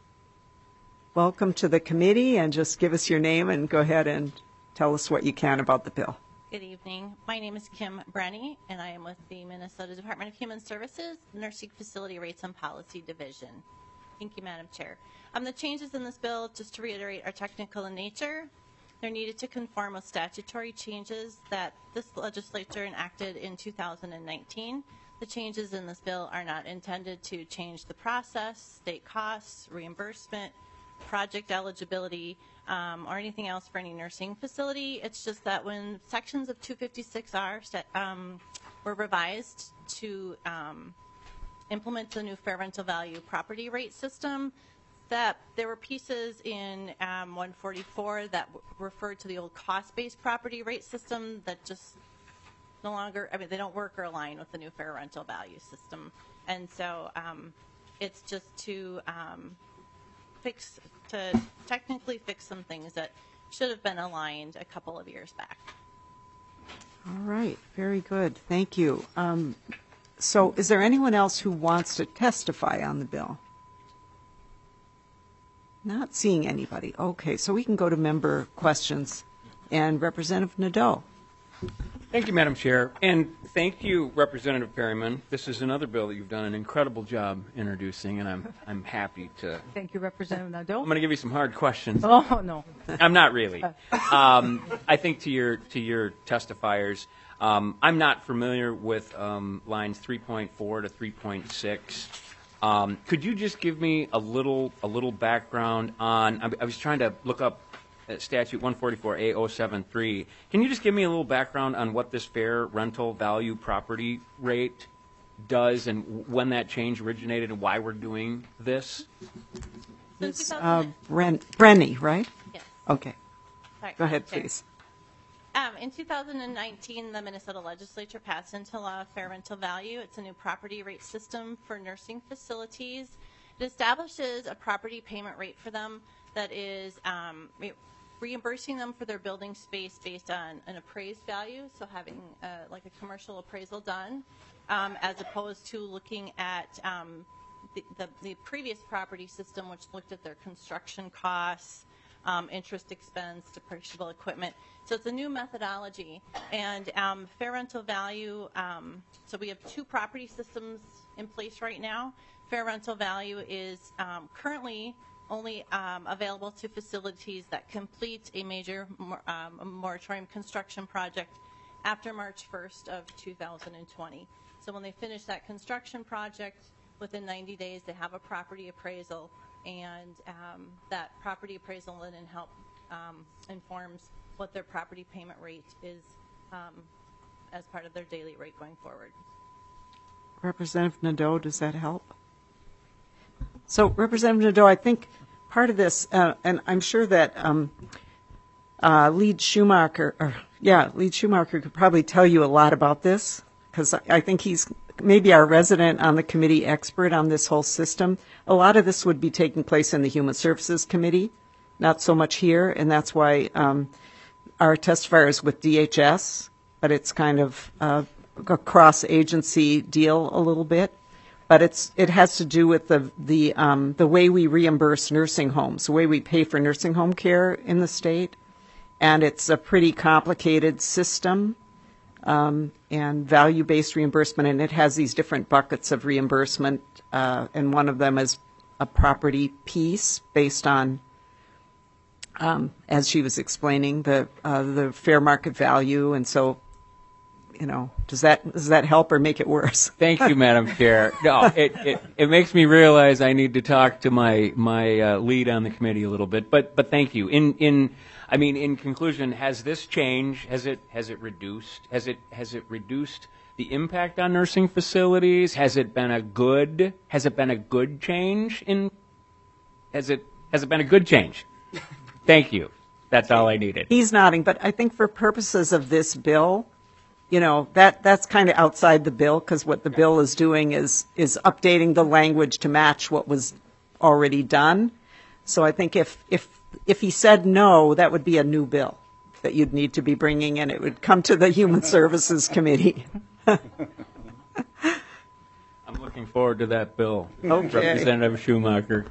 Welcome to the committee, and just give us your name and go ahead and tell us what you can about the bill. Good evening. My name is Kim Brenny, and I am with the Minnesota Department of Human Services, Nursing Facility Rates and Policy Division. Thank you, Madam Chair. Um, the changes in this bill, just to reiterate, are technical in nature. They're needed to conform with statutory changes that this legislature enacted in two thousand nineteen. The changes in this bill are not intended to change the process, state costs, reimbursement, project eligibility, um, or anything else for any nursing facility. It's just that when sections of two fifty-six R um, were revised to um, implement the new fair rental value property rate system, that there were pieces in um, one forty-four that w- referred to the old cost-based property rate system that just no longer, I mean, they don't work or align with the new fair rental value system. And so um, it's just to um, fix, to technically fix some things that should have been aligned a couple of years back. All right, very good. Thank you. Um, so is there anyone else who wants to testify on the bill? Not seeing anybody. Okay, so we can go to member questions. And Representative Nadeau. Thank you, Madam Chair. And thank you, Representative Perryman. This is another bill that you've done an incredible job introducing, and I'm I'm happy to. Thank you, Representative Nadeau. I'm going to give you some hard questions. Oh, no. I'm not really. Um, I think to your to your testifiers, um, I'm not familiar with um, lines three point four to three point six. Um, could you just give me a little a little background on? I, I was trying to look up statute one forty-four A oh seven three. Can you just give me a little background on what this fair rental value property rate does and when that change originated and why we're doing this? Ms. Uh, Bren- Brenny, right? Yes. Okay. Sorry, Go ahead, Chair. please. Um, in two thousand nineteen, the Minnesota legislature passed into law fair rental value. It's a new property rate system for nursing facilities. It establishes a property payment rate for them that is um, re- reimbursing them for their building space based on an appraised value, so having uh, like a commercial appraisal done, um, as opposed to looking at um, the, the, the previous property system, which looked at their construction costs, um, interest expense, depreciable equipment. So it's a new methodology. And um, fair rental value, um, so we have two property systems in place right now. Fair rental value is um, currently only um, available to facilities that complete a major um, moratorium construction project after March first of two thousand twenty. So when they finish that construction project, within ninety days, they have a property appraisal, and um, that property appraisal then help um, informs what their property payment rate is um, as part of their daily rate going forward. Representative Nadeau, does that help? So, Representative Nadeau, I think part of this, uh, and I'm sure that um, uh, Lead Schumacher, or, yeah, Lead Schumacher could probably tell you a lot about this, because I, I think he's maybe our resident on the committee expert on this whole system. A lot of this would be taking place in the Human Services Committee, not so much here, and that's why um, our testifier is with D H S, but it's kind of uh, a cross-agency deal a little bit. But it's it has to do with the the um, the way we reimburse nursing homes, the way we pay for nursing home care in the state, and it's a pretty complicated system um, and value-based reimbursement, and it has these different buckets of reimbursement, uh, and one of them is a property piece based on, um, as she was explaining, the uh, the fair market value, and so. You know, does that does that help or make it worse? Thank you, Madam Chair. No, it, it, it makes me realize I need to talk to my my uh, lead on the committee a little bit. But but thank you. In in I mean, in conclusion, has this changed? Has it has it reduced? Has it has it reduced the impact on nursing facilities? Has it been a good? Has it been a good change? In has it has it been a good change? Thank you. That's all I needed. He's nodding, but I think for purposes of this bill. You know, that that's kind of outside the bill, because what the bill is doing is is updating the language to match what was already done. So I think if if if he said no, that would be a new bill that you'd need to be bringing in. It would come to the Human Services Committee. I'm looking forward to that bill. Okay. Representative Schumacher.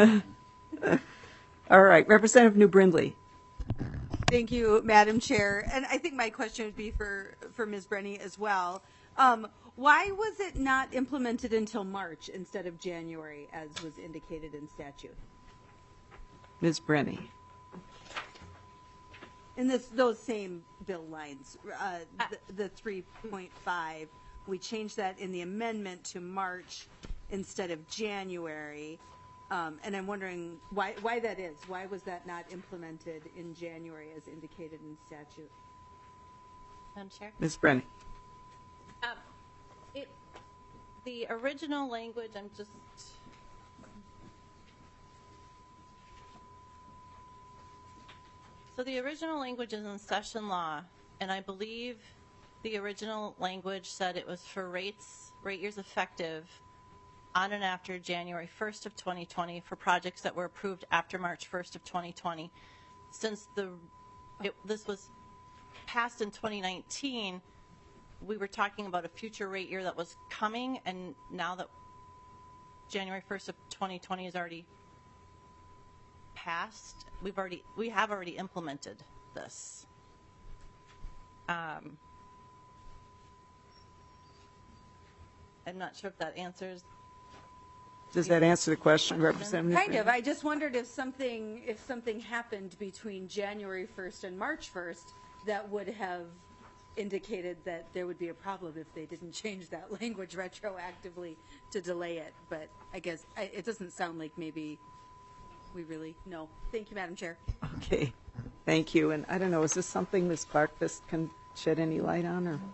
All right, Representative New Brindley. Thank you, Madam Chair. And I think my question would be for, for Miz Brenny as well. Um, why was it not implemented until March instead of January, as was indicated in statute? Miz Brenny. In this, those same bill lines, uh, the, the three point five, we changed that in the amendment to March instead of January. Um, and I'm wondering why, why that is. Why was that not implemented in January as indicated in statute? Madam Chair? Miz Brennan. Um, it, the original language, I'm just... So the original language is in session law, and I believe The original language said it was for rates, rate years effective on and after January first of twenty twenty for projects that were approved after March first of twenty twenty. Since the it, this was passed in twenty nineteen, we were talking about a future rate year that was coming, and now that January first of twenty twenty is already passed, we've already we have already implemented this. Um, I'm not sure if that answers. Does that answer the question, Representative? Kind of. I just wondered if something if something happened between January first and March first that would have indicated that there would be a problem if they didn't change that language retroactively to delay it. But I guess I, it doesn't sound like maybe we really know. Thank you, Madam Chair. Okay, thank you. And I don't know, is this something Miz Clark-Fisk can shed any light on, or?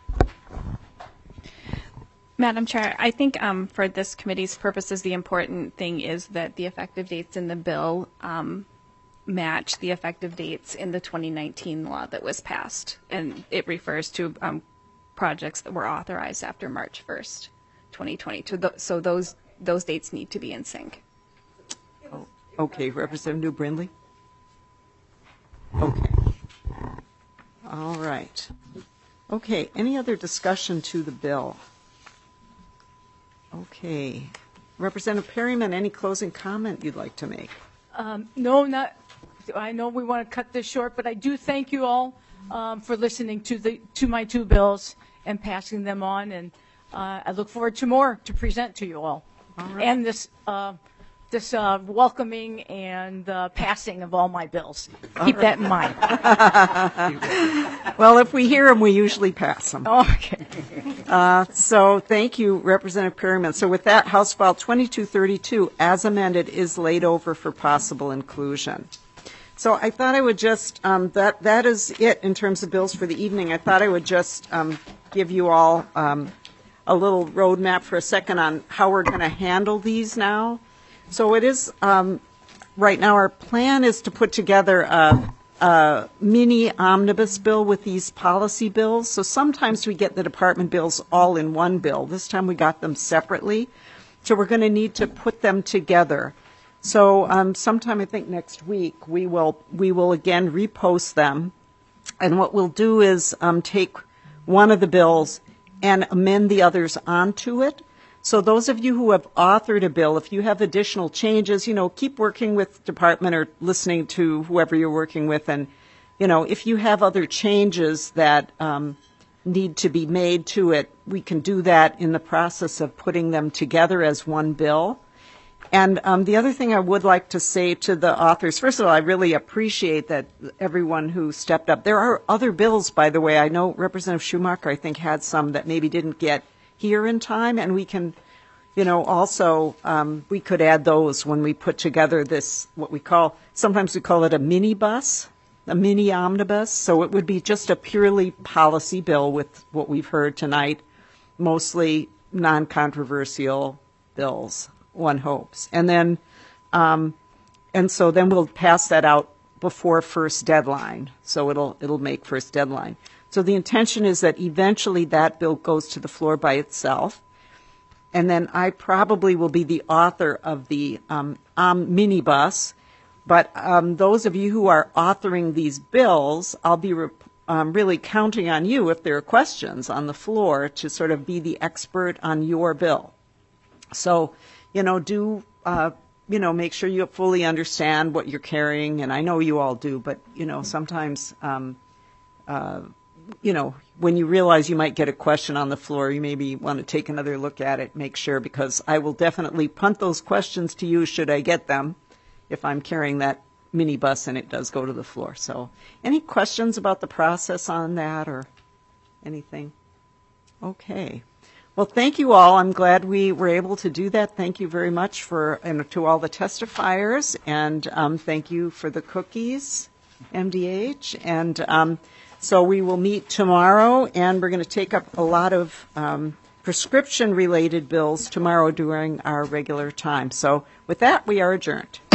Madam Chair, I think um, for this committee's purposes, the important thing is that the effective dates in the bill um, match the effective dates in the twenty nineteen law that was passed. And it refers to um, projects that were authorized after March first, twenty twenty. So those, those dates need to be in sync. Oh, okay, Representative New Brindley? Okay. All right. Okay, any other discussion to the bill? Okay. Representative Perryman, any closing comment you'd like to make? Um, no, not. I know we want to cut this short, but I do thank you all um, for listening to the to my two bills and passing them on, and uh, I look forward to more to present to you all, all right. and this uh, this uh, welcoming and uh, passing of all my bills. All Keep right. that in mind. Well, if we hear them, we usually pass them. Okay. Uh, so thank you, Representative Perryman. So with that, House File twenty-two thirty-two, as amended, is laid over for possible inclusion. So I thought I would just, um, that that is it in terms of bills for the evening. I thought I would just um, give you all um, a little roadmap for a second on how we're going to handle these now. So it is, um, right now our plan is to put together a, a mini omnibus bill with these policy bills. So sometimes we get the department bills all in one bill. This time we got them separately. So we're going to need to put them together. So um, sometime I think next week we will we will again repost them, and what we'll do is um, take one of the bills and amend the others onto it. So those of you who have authored a bill, if you have additional changes, you know, keep working with department or listening to whoever you're working with, and you know, if you have other changes that um, need to be made to it, we can do that in the process of putting them together as one bill. And um, the other thing I would like to say to the authors, first of all, I really appreciate that everyone who stepped up. There are other bills, by the way. I know Representative Schumacher, I think, had some that maybe didn't get here in time, and we can, you know, also, um, we could add those when we put together this, what we call, sometimes we call it a mini bus, a mini omnibus. So it would be just a purely policy bill with what we've heard tonight, mostly non-controversial bills. One hopes. And then, um, and so then we'll pass that out before first deadline. So it'll, it'll make first deadline. So the intention is that eventually that bill goes to the floor by itself. And then I probably will be the author of the, um, um minibus. But, um, those of you who are authoring these bills, I'll be re- um, really counting on you if there are questions on the floor to sort of be the expert on your bill. So, you know, do, uh, you know, make sure you fully understand what you're carrying. And I know you all do, but, you know, sometimes, um, uh, you know, when you realize you might get a question on the floor, you maybe want to take another look at it, make sure, because I will definitely punt those questions to you should I get them if I'm carrying that minibus and it does go to the floor. So any questions about the process on that or anything? Okay. Well, thank you all. I'm glad we were able to do that. Thank you very much for, and to all the testifiers, and um, thank you for the cookies, M D H. And um, so we will meet tomorrow, and we're going to take up a lot of um, prescription-related bills tomorrow during our regular time. So with that, we are adjourned.